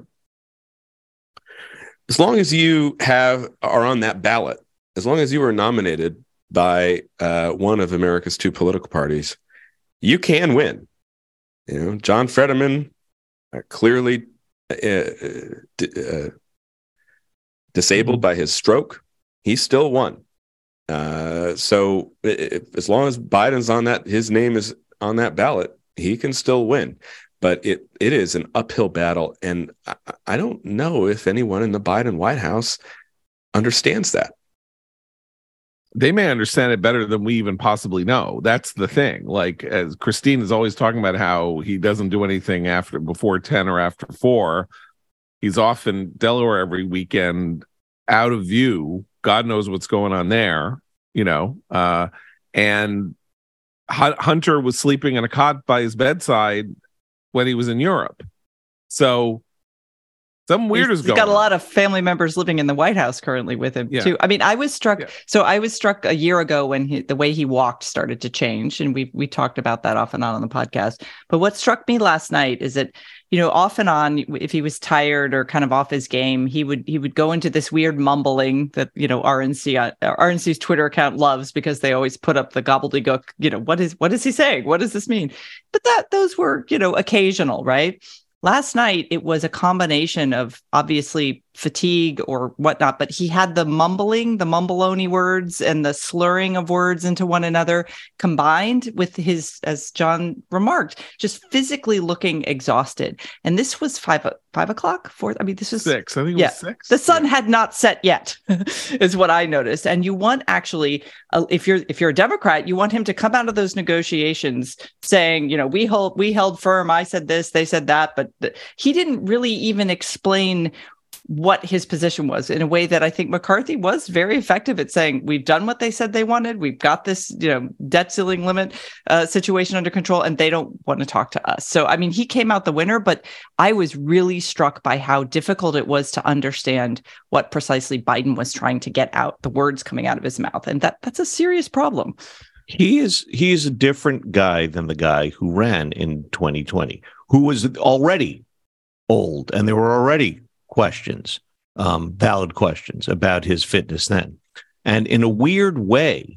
as long as you are on that ballot, as long as you were nominated by one of America's two political parties, you can win. John Fetterman clearly disabled by his stroke, he still won. So as long as Biden's on that, his name is on that ballot, he can still win. But it is an uphill battle, and I don't know if anyone in the Biden White House understands that. They may understand it better than we even possibly know. That's the thing. Like, as Christine is always talking about how he doesn't do anything before 10 or after 4. He's off in Delaware every weekend, out of view. God knows what's going on there, and Hunter was sleeping in a cot by his bedside when he was in Europe. So some weird is going on. He's got a lot of family members living in the White House currently with him, too. I mean, I was struck. Yeah. So I was struck a year ago when the way he walked started to change. And we talked about that off and on the podcast. But what struck me last night is that, off and on, if he was tired or kind of off his game, he would go into this weird mumbling that, RNC's Twitter account loves, because they always put up the gobbledygook, what is he saying? What does this mean? But those were, occasional, right? Last night, it was a combination of obviously fatigue or whatnot, but he had the mumble-oney words and the slurring of words into one another combined with his, as John remarked, just physically looking exhausted. And this was 5 o'clock, 4. I mean, this was 6. I think it was 6. The sun had not set yet, is what I noticed. And you want actually, if you're a Democrat, you want him to come out of those negotiations saying, we held firm. I said this, they said that, but he didn't really even explain what his position was in a way that I think McCarthy was very effective at saying, we've done what they said they wanted. We've got this, debt ceiling limit situation under control, and they don't want to talk to us. So, I mean, he came out the winner, but I was really struck by how difficult it was to understand what precisely Biden was trying to get out, the words coming out of his mouth. And that's a serious problem. He is a different guy than the guy who ran in 2020, who was already old, and there were already questions, valid questions about his fitness then. And in a weird way,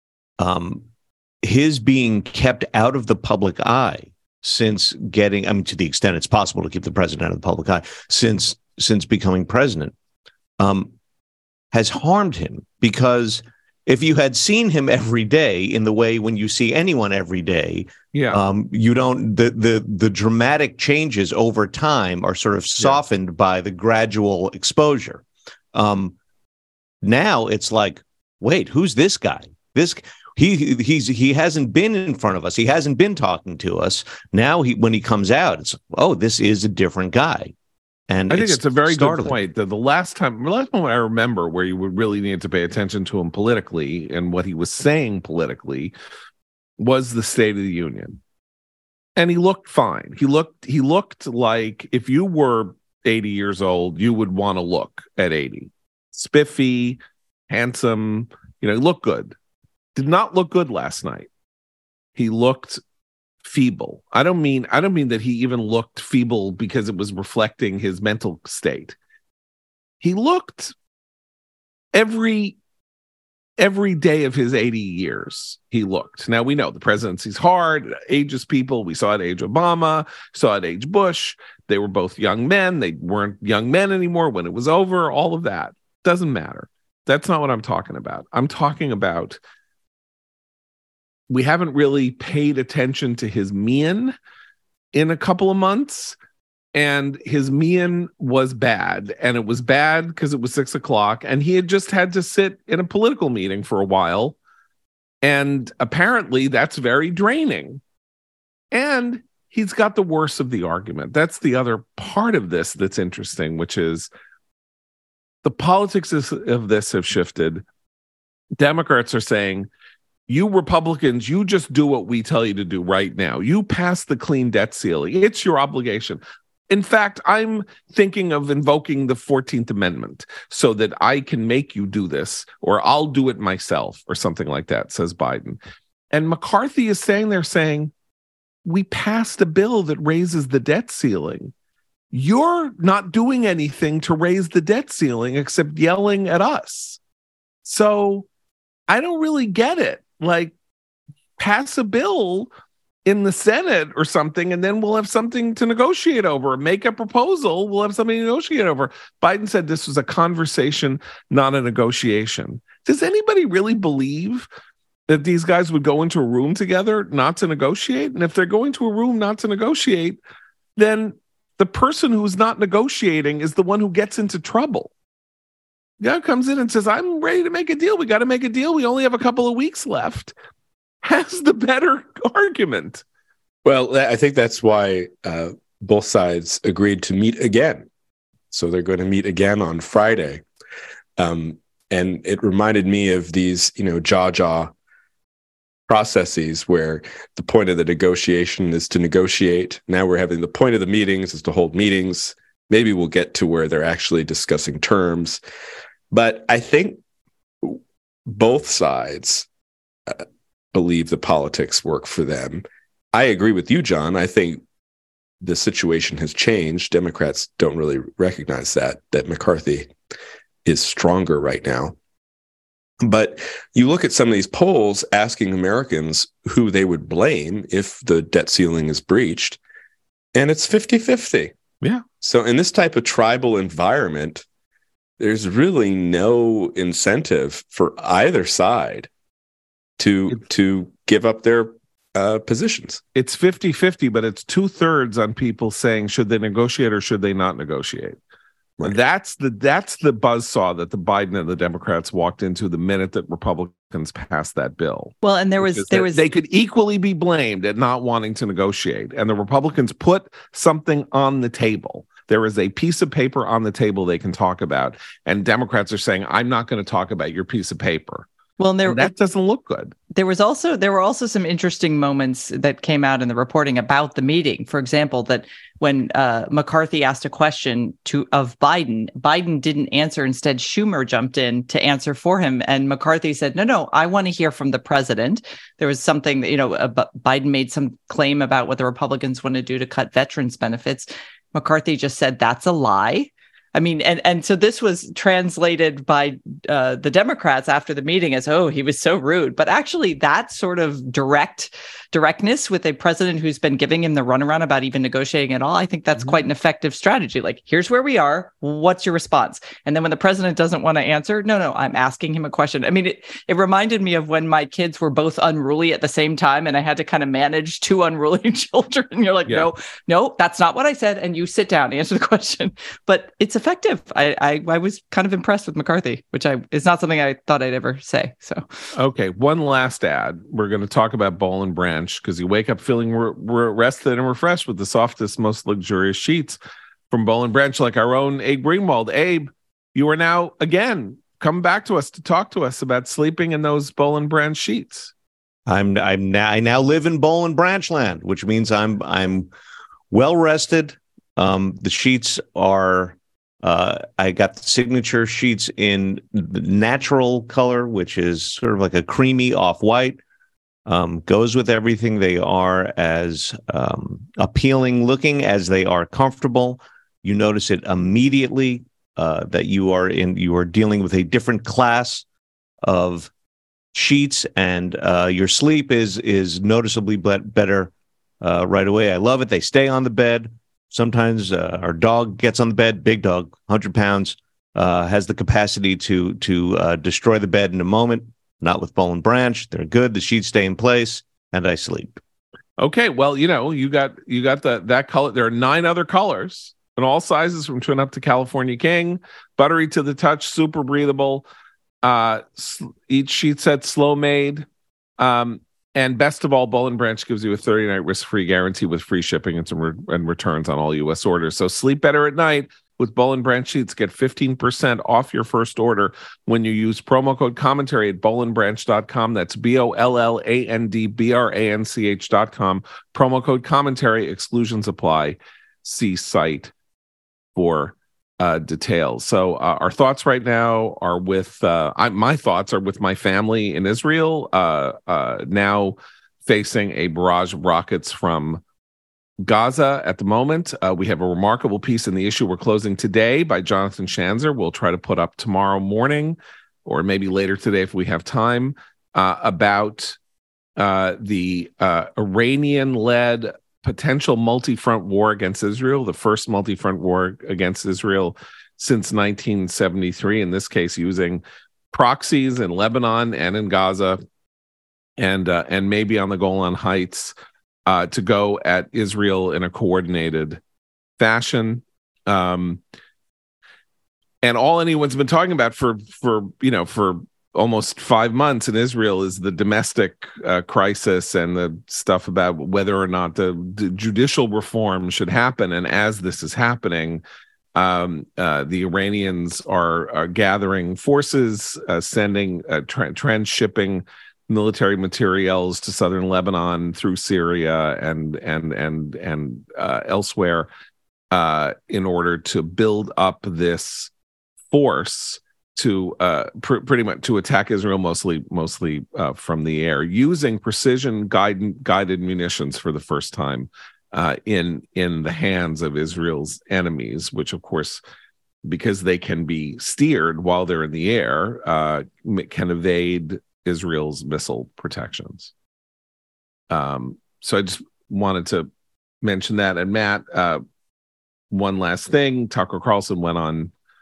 his being kept out of the public eye since to the extent it's possible to keep the president out of the public eye, since becoming president, has harmed him. Because if you had seen him every day in the way when you see anyone every day, you don't, the dramatic changes over time are sort of softened by the gradual exposure. Now it's like, wait, who's this guy? He hasn't been in front of us. He hasn't been talking to us. Now when he comes out, it's, this is a different guy. And I think it's a very startling. good point. The last time I remember where you would really need to pay attention to him politically and what he was saying politically was the State of the Union. And he looked fine. He looked like if you were 80 years old, you would want to look at 80. Spiffy, handsome, he looked good. Did not look good last night. He looked feeble. I don't mean that he even looked feeble because it was reflecting his mental state. He looked every day of his 80 years, he looked. Now, we know the presidency's hard, it ages people. We saw it age Obama, saw it age Bush. They were both young men. They weren't young men anymore when it was over. All of that doesn't matter. That's not what I'm talking about. I'm talking about we haven't really paid attention to his mien in a couple of months, and his mien was bad. And it was bad because it was 6 o'clock, and he had just had to sit in a political meeting for a while. And apparently that's very draining. And he's got the worst of the argument. That's the other part of this that's interesting, which is the politics of this have shifted. Democrats are saying, you Republicans, you just do what we tell you to do right now. You pass the clean debt ceiling. It's your obligation. In fact, I'm thinking of invoking the 14th Amendment so that I can make you do this, or I'll do it myself, or something like that, says Biden. And McCarthy is saying, we passed a bill that raises the debt ceiling. You're not doing anything to raise the debt ceiling except yelling at us. So I don't really get it. Like, pass a bill in the Senate or something, and then we'll have something to negotiate over. Make a proposal, we'll have something to negotiate over. Biden said this was a conversation, not a negotiation. Does anybody really believe that these guys would go into a room together not to negotiate? And if they're going to a room not to negotiate, then the person who's not negotiating is the one who gets into trouble. Guy comes in and says, I'm ready to make a deal. We got to make a deal. We only have a couple of weeks left. Has the better argument. Well, I think that's why both sides agreed to meet again. So they're going to meet again on Friday. And it reminded me of these, jaw processes where the point of the negotiation is to negotiate. Now we're having the point of the meetings is to hold meetings. Maybe we'll get to where they're actually discussing terms. But I think both sides believe the politics work for them. I agree with you, John. I think the situation has changed. Democrats don't really recognize that McCarthy is stronger right now. But you look at some of these polls asking Americans who they would blame if the debt ceiling is breached, and it's 50-50. Yeah. So in this type of tribal environment, there's really no incentive for either side to give up their positions. It's 50-50, but it's 2/3 on people saying should they negotiate or should they not negotiate. Right. That's the buzzsaw that the Biden and the Democrats walked into the minute that Republicans passed that bill. Well, and they could equally be blamed at not wanting to negotiate, and the Republicans put something on the table. There is a piece of paper on the table they can talk about, and Democrats are saying, "I'm not going to talk about your piece of paper." Well, and that doesn't look good. There were also some interesting moments that came out in the reporting about the meeting. For example, that when McCarthy asked a question of Biden, Biden didn't answer. Instead, Schumer jumped in to answer for him, and McCarthy said, "No, I want to hear from the president." There was something that, Biden made some claim about what the Republicans want to do to cut veterans' benefits. McCarthy just said that's a lie. I mean, and so this was translated by the Democrats after the meeting as, "Oh, he was so rude." But actually, that sort of directness with a president who's been giving him the runaround about even negotiating at all, I think that's quite an effective strategy. Like, here's where we are. What's your response? And then when the president doesn't want to answer, no, I'm asking him a question. I mean, it reminded me of when my kids were both unruly at the same time, and I had to kind of manage two unruly children. And you're like, no, that's not what I said. And you sit down, answer the question. But it's effective. I was kind of impressed with McCarthy, which is not something I thought I'd ever say. So, okay, one last ad. We're going to talk about Boll and Branch, because you wake up feeling rested and refreshed with the softest, most luxurious sheets from Boll and Branch, like our own Abe Greenwald. Abe, you are now again come back to us to talk to us about sleeping in those Boll and Branch sheets. I now live in Boll and Branch land, which means I'm well rested. The sheets are. I got the signature sheets in the natural color, which is sort of like a creamy off-white. Goes with everything. They are as appealing looking as they are comfortable. You notice it immediately that you are dealing with a different class of sheets, and your sleep is noticeably better right away. I love it. They stay on the bed. Sometimes our dog gets on the bed, big dog, 100 pounds, has the capacity to destroy the bed in a moment. Not with Boll and Branch. They're good. The sheets stay in place, and I sleep. Okay, well, you got that color. There are 9 other colors in all sizes, from twin up to California King, buttery to the touch, super breathable. Each sheet set slow made. And best of all, Boll and Branch gives you a 30-night risk-free guarantee with free shipping and returns on all U.S. orders. So sleep better at night with Boll and Branch sheets. Get 15% off your first order when you use promo code commentary at bollandbranch.com. That's BOLLANDBRANCH.com. Promo code commentary. Exclusions apply. See site for details. So our thoughts right now are with my thoughts are with my family in Israel, now facing a barrage of rockets from Gaza at the moment. We have a remarkable piece in The Issue we're closing today by Jonathan Schanzer. We'll try to put up tomorrow morning or maybe later today if we have time, about the Iranian-led potential multi-front war against Israel, the first multi-front war against Israel since 1973, in this case using proxies in Lebanon and in Gaza and maybe on the Golan Heights to go at Israel in a coordinated fashion. And all anyone's been talking about for almost 5 months in Israel is the domestic crisis and the stuff about whether or not the judicial reform should happen. And as this is happening, the Iranians are gathering forces, sending transshipping military materials to southern Lebanon through Syria and elsewhere in order to build up this force to pretty much to attack Israel, mostly from the air, using precision guided munitions for the first time in the hands of Israel's enemies, which of course, because they can be steered while they're in the air, can evade Israel's missile protections. So I just wanted to mention that. And Matt, one last thing, Tucker Carlson went on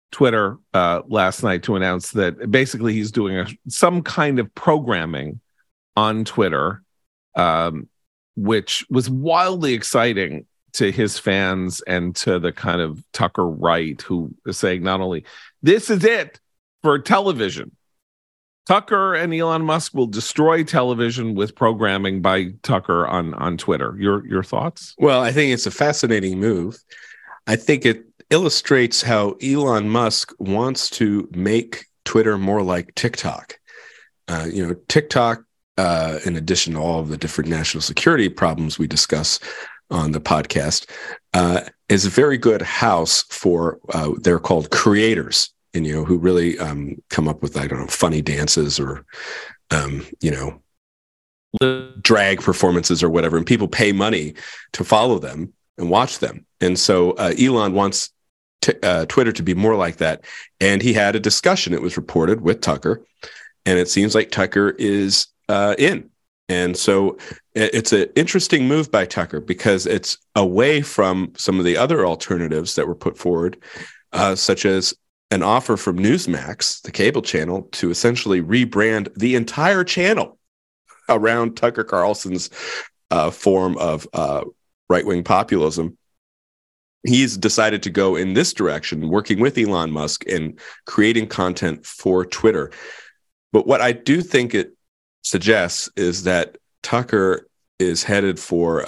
Twitter last night to announce that basically he's doing some kind of programming on Twitter, which was wildly exciting to his fans and to the kind of Tucker right, who is saying not only this is it for television. Tucker and Elon Musk will destroy television with programming by Tucker on Twitter. Your thoughts? Well, I think it's a fascinating move. I think it illustrates how Elon Musk wants to make Twitter more like TikTok. TikTok, in addition to all of the different national security problems we discuss on the podcast, is a very good house for, they're called creators, and, who really come up with, I don't know, funny dances or, drag performances or whatever. And people pay money to follow them and watch them. And so Elon wants Twitter to be more like that. And he had a discussion, it was reported, with Tucker. And it seems like Tucker is in. And so it's an interesting move by Tucker because it's away from some of the other alternatives that were put forward, such as an offer from Newsmax, the cable channel, to essentially rebrand the entire channel around Tucker Carlson's form of right-wing populism. He's decided to go in this direction, working with Elon Musk and creating content for Twitter. But what I do think it suggests is that Tucker is headed for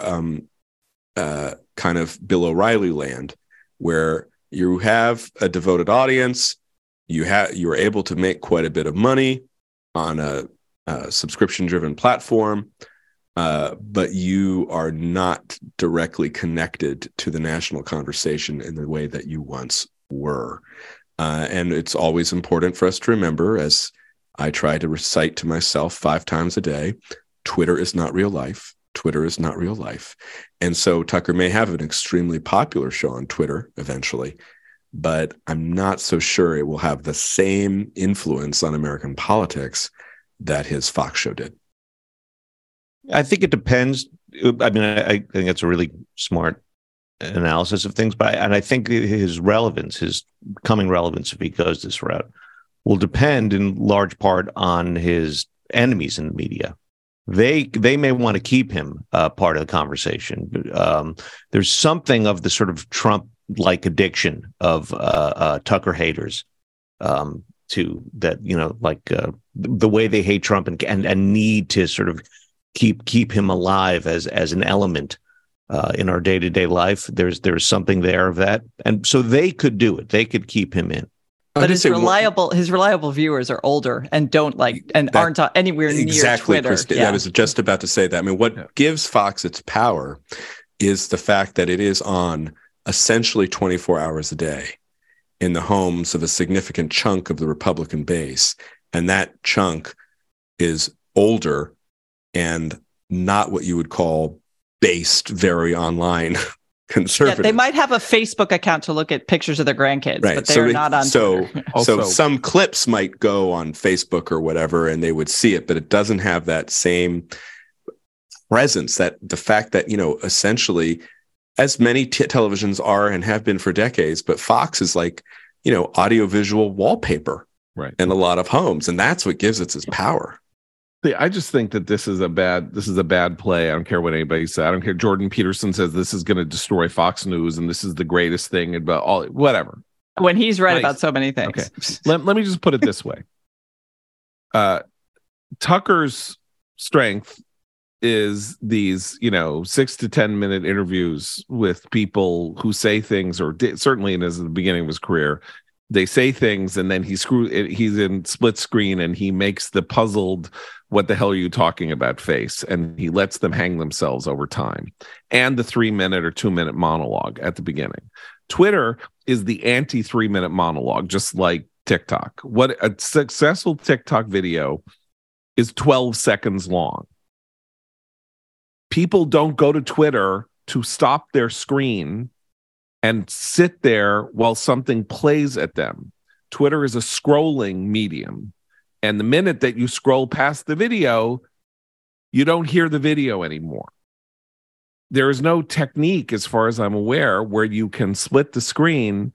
kind of Bill O'Reilly land, where you have a devoted audience, you're able to make quite a bit of money on a subscription-driven platform, but you are not directly connected to the national conversation in the way that you once were. And it's always important for us to remember, as I try to recite to myself 5 times a day, Twitter is not real life. Twitter is not real life. And so Tucker may have an extremely popular show on Twitter eventually, but I'm not so sure it will have the same influence on American politics that his Fox show did. I think it depends. I mean, I think it's a really smart analysis of things, and I think his relevance, his coming relevance, if he goes this route, will depend in large part on his enemies in the media. They may want to keep him part of the conversation. There's something of the sort of Trump-like addiction of Tucker haters to that, the way they hate Trump and need to sort of keep him alive as an element in our day-to-day life. There's something there of that, and so they could do it. They could keep him in. But his reliable viewers are older and aren't anywhere near exactly, Twitter. Christine, I was just about to say that. I mean, what gives Fox its power is the fact that it is on essentially 24 hours a day in the homes of a significant chunk of the Republican base. And that chunk is older and not what you would call based, very online conservative. Yeah, they might have a Facebook account to look at pictures of their grandkids, right, but they're not on Twitter. So some clips might go on Facebook or whatever, and they would see it, but it doesn't have that same presence, that the fact that, essentially, as many televisions are and have been for decades, but Fox is like, audiovisual wallpaper, right, in a lot of homes, and that's what gives it its power. I just think that this is a bad play. I don't care what anybody says. I don't care. Jordan Peterson says this is going to destroy Fox News and this is the greatest thing about all, whatever. When he's right about so many things. Okay. Let me just put it this way. Tucker's strength is these, 6 to 10 minute interviews with people who say things, or certainly in the beginning of his career, they say things and then he's in split screen and he makes the puzzled, what the hell are you talking about face, and he lets them hang themselves over time, and the 3-minute or 2-minute monologue at the beginning. Twitter is the anti 3-minute monologue, just like TikTok. What a successful TikTok video is 12 seconds long. People don't go to Twitter to stop their screen and sit there while something plays at them. Twitter is a scrolling medium. And the minute that you scroll past the video, you don't hear the video anymore. There is no technique, as far as I'm aware, where you can split the screen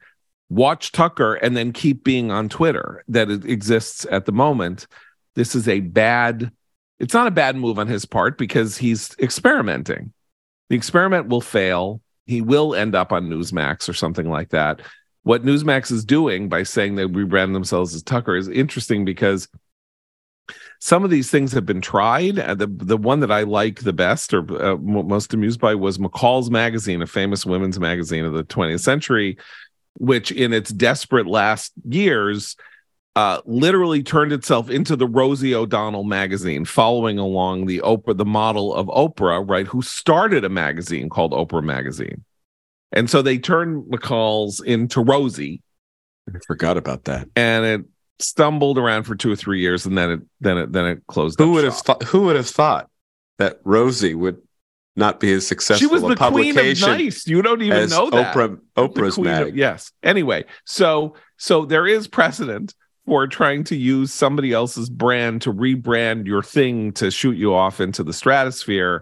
watch Tucker and then keep being on Twitter that it exists at the moment. This is it's not a bad move on his part because he's experimenting. The experiment will fail. He will end up on Newsmax or something like that. What Newsmax is doing by saying they rebrand themselves as Tucker is interesting because some of these things have been tried. The one that I like the best or most amused by was McCall's Magazine, a famous women's magazine of the 20th century, which in its desperate last years literally turned itself into the Rosie O'Donnell magazine, following along the model of Oprah, right, who started a magazine called Oprah Magazine. And so they turned McCall's into Rosie. I forgot about that. And it stumbled around for 2 or 3 years, and then it closed. Who would have thought that Rosie would not be as successful? She was the queen of nice. You don't even know that. Oprah's mag. Yes. Anyway, so there is precedent for trying to use somebody else's brand to rebrand your thing to shoot you off into the stratosphere.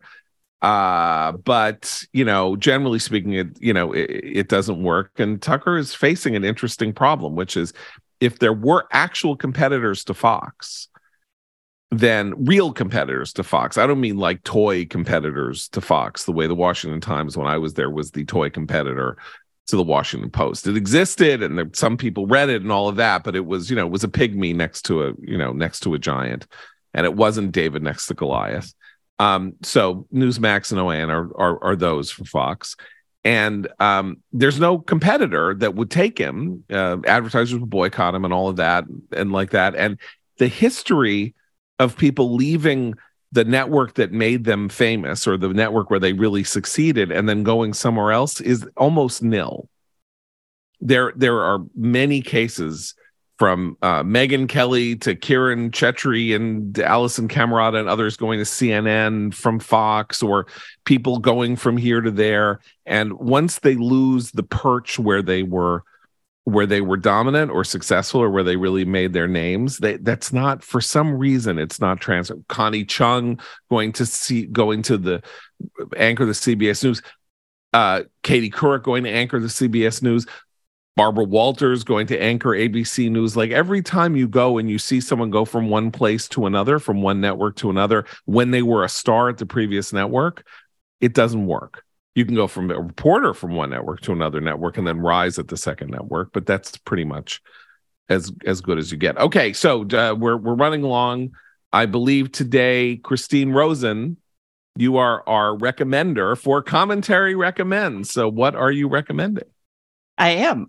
But generally speaking, it doesn't work. And Tucker is facing an interesting problem, which is if there were actual competitors to Fox, then real competitors to Fox. I don't mean like toy competitors to Fox, the way the Washington Times, when I was there, was the toy competitor to the Washington Post. It existed, and some people read it and all of that, but it was, it was a pygmy next to a giant, and it wasn't David next to Goliath. So Newsmax and OAN are those for Fox. And there's no competitor that would take him. Advertisers would boycott him and all of that and like that. And the history of people leaving the network that made them famous or the network where they really succeeded and then going somewhere else is almost nil. There are many cases from Megyn Kelly to Kieran Chetry and Alison Camerata and others going to CNN from Fox, or people going from here to there. And once they lose the perch where they were dominant or successful, or where they really made their names, that's not, for some reason, it's not transfer. Connie Chung going to anchor the CBS News. Katie Couric going to anchor the CBS News. Barbara Walters going to anchor ABC News. Like, every time you go and you see someone go from one place to another, from one network to another, when they were a star at the previous network, it doesn't work. You can go from a reporter from one network to another network and then rise at the second network, but that's pretty much as good as you get. Okay, so we're running along. I believe today, Christine Rosen, you are our recommender for Commentary Recommends. So what are you recommending? I am.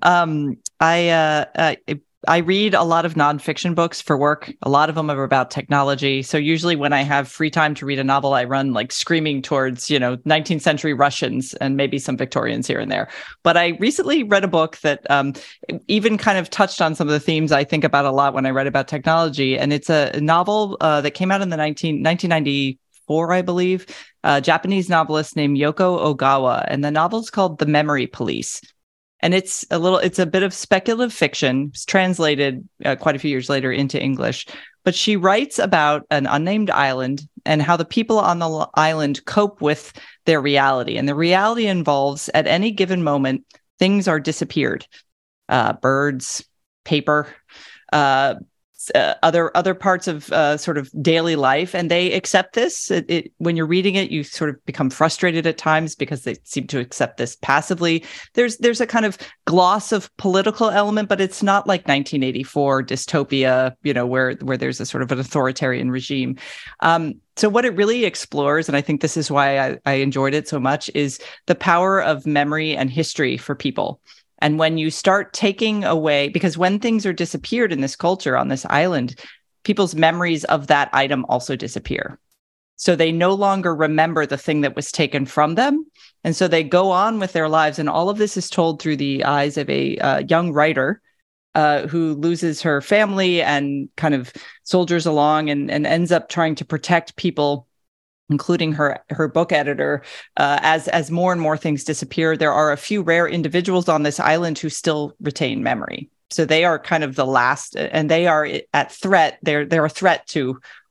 I read a lot of nonfiction books for work. A lot of them are about technology. So usually when I have free time to read a novel, I run like screaming towards, 19th century Russians and maybe some Victorians here and there. But I recently read a book that even kind of touched on some of the themes I think about a lot when I write about technology. And it's a novel that came out in the 1994, I believe, a Japanese novelist named Yoko Ogawa. And the novel is called The Memory Police. And it's a bit of speculative fiction. It's translated quite a few years later into English. But she writes about an unnamed island and how the people on the island cope with their reality. And the reality involves, at any given moment, things are disappeared. Birds, paper, other parts of sort of daily life, and they accept this. When you're reading it, you sort of become frustrated at times because they seem to accept this passively. There's a kind of gloss of political element, but it's not like 1984 dystopia, where there's a sort of an authoritarian regime. So what it really explores, and I think this is why I enjoyed it so much, is the power of memory and history for people. And when you start taking away, because when things are disappeared in this culture on this island, people's memories of that item also disappear. So they no longer remember the thing that was taken from them. And so they go on with their lives. And all of this is told through the eyes of a young writer who loses her family and kind of soldiers along and ends up trying to protect people, including her book editor, as more and more things disappear. There are a few rare individuals on this island who still retain memory. So they are kind of the last, and they are at threat. They're a threat to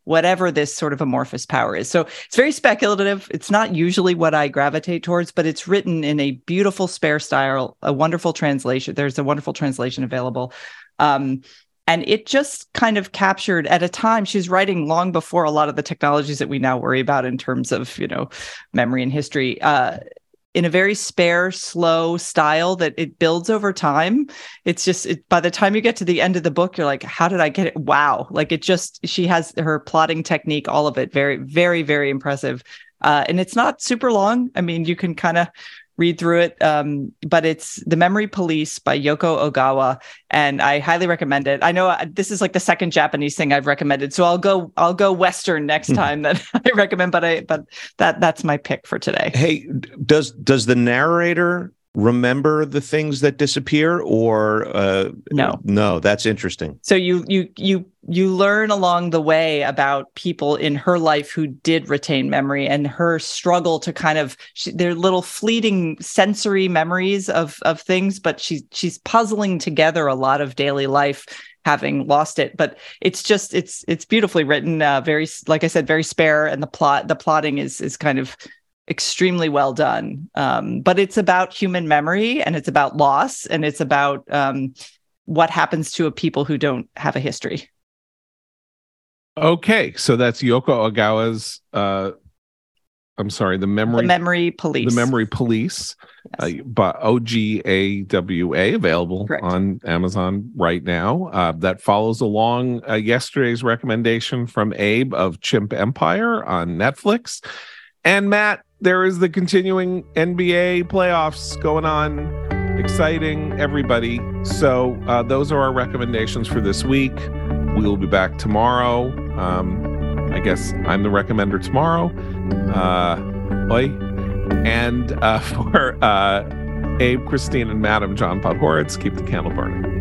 whatever this sort of amorphous power is. So it's very speculative. It's not usually what I gravitate towards, but it's written in a beautiful spare style, a wonderful translation. There's a wonderful translation available. And it just kind of captured at a time, she's writing long before a lot of the technologies that we now worry about in terms of, memory and history, in a very spare, slow style that it builds over time. It's just, by the time you get to the end of the book, you're like, how did I get it? Wow. Like she has her plotting technique, all of it, very, very, very impressive. And it's not super long. I mean, you can kind of read through it. But it's The Memory Police by Yoko Ogawa, and I highly recommend it. I know this is like the second Japanese thing I've recommended, so I'll go Western next time that I recommend. But that's my pick for today. Hey, does the narrator remember the things that disappear, or no? No, that's interesting. So you learn along the way about people in her life who did retain memory, and her struggle to kind of, they're little fleeting sensory memories of things, but she's puzzling together a lot of daily life, having lost it. But it's just, it's beautifully written, very, like I said, very spare, and the plotting is kind of extremely well done. But it's about human memory, and it's about loss, and it's about what happens to a people who don't have a history. Okay, so that's Yoko Ogawa's. The Memory Police. The Memory Police, yes. By OGAWA, available Correct. On Amazon right now. That follows along yesterday's recommendation from Abe of Chimp Empire on Netflix. And Matt, there is the continuing NBA playoffs going on. Exciting, everybody. So those are our recommendations for this week. We will be back tomorrow. I guess I'm the recommender tomorrow. And for Abe, Christine, and Madam John Podhoretz, keep the candle burning.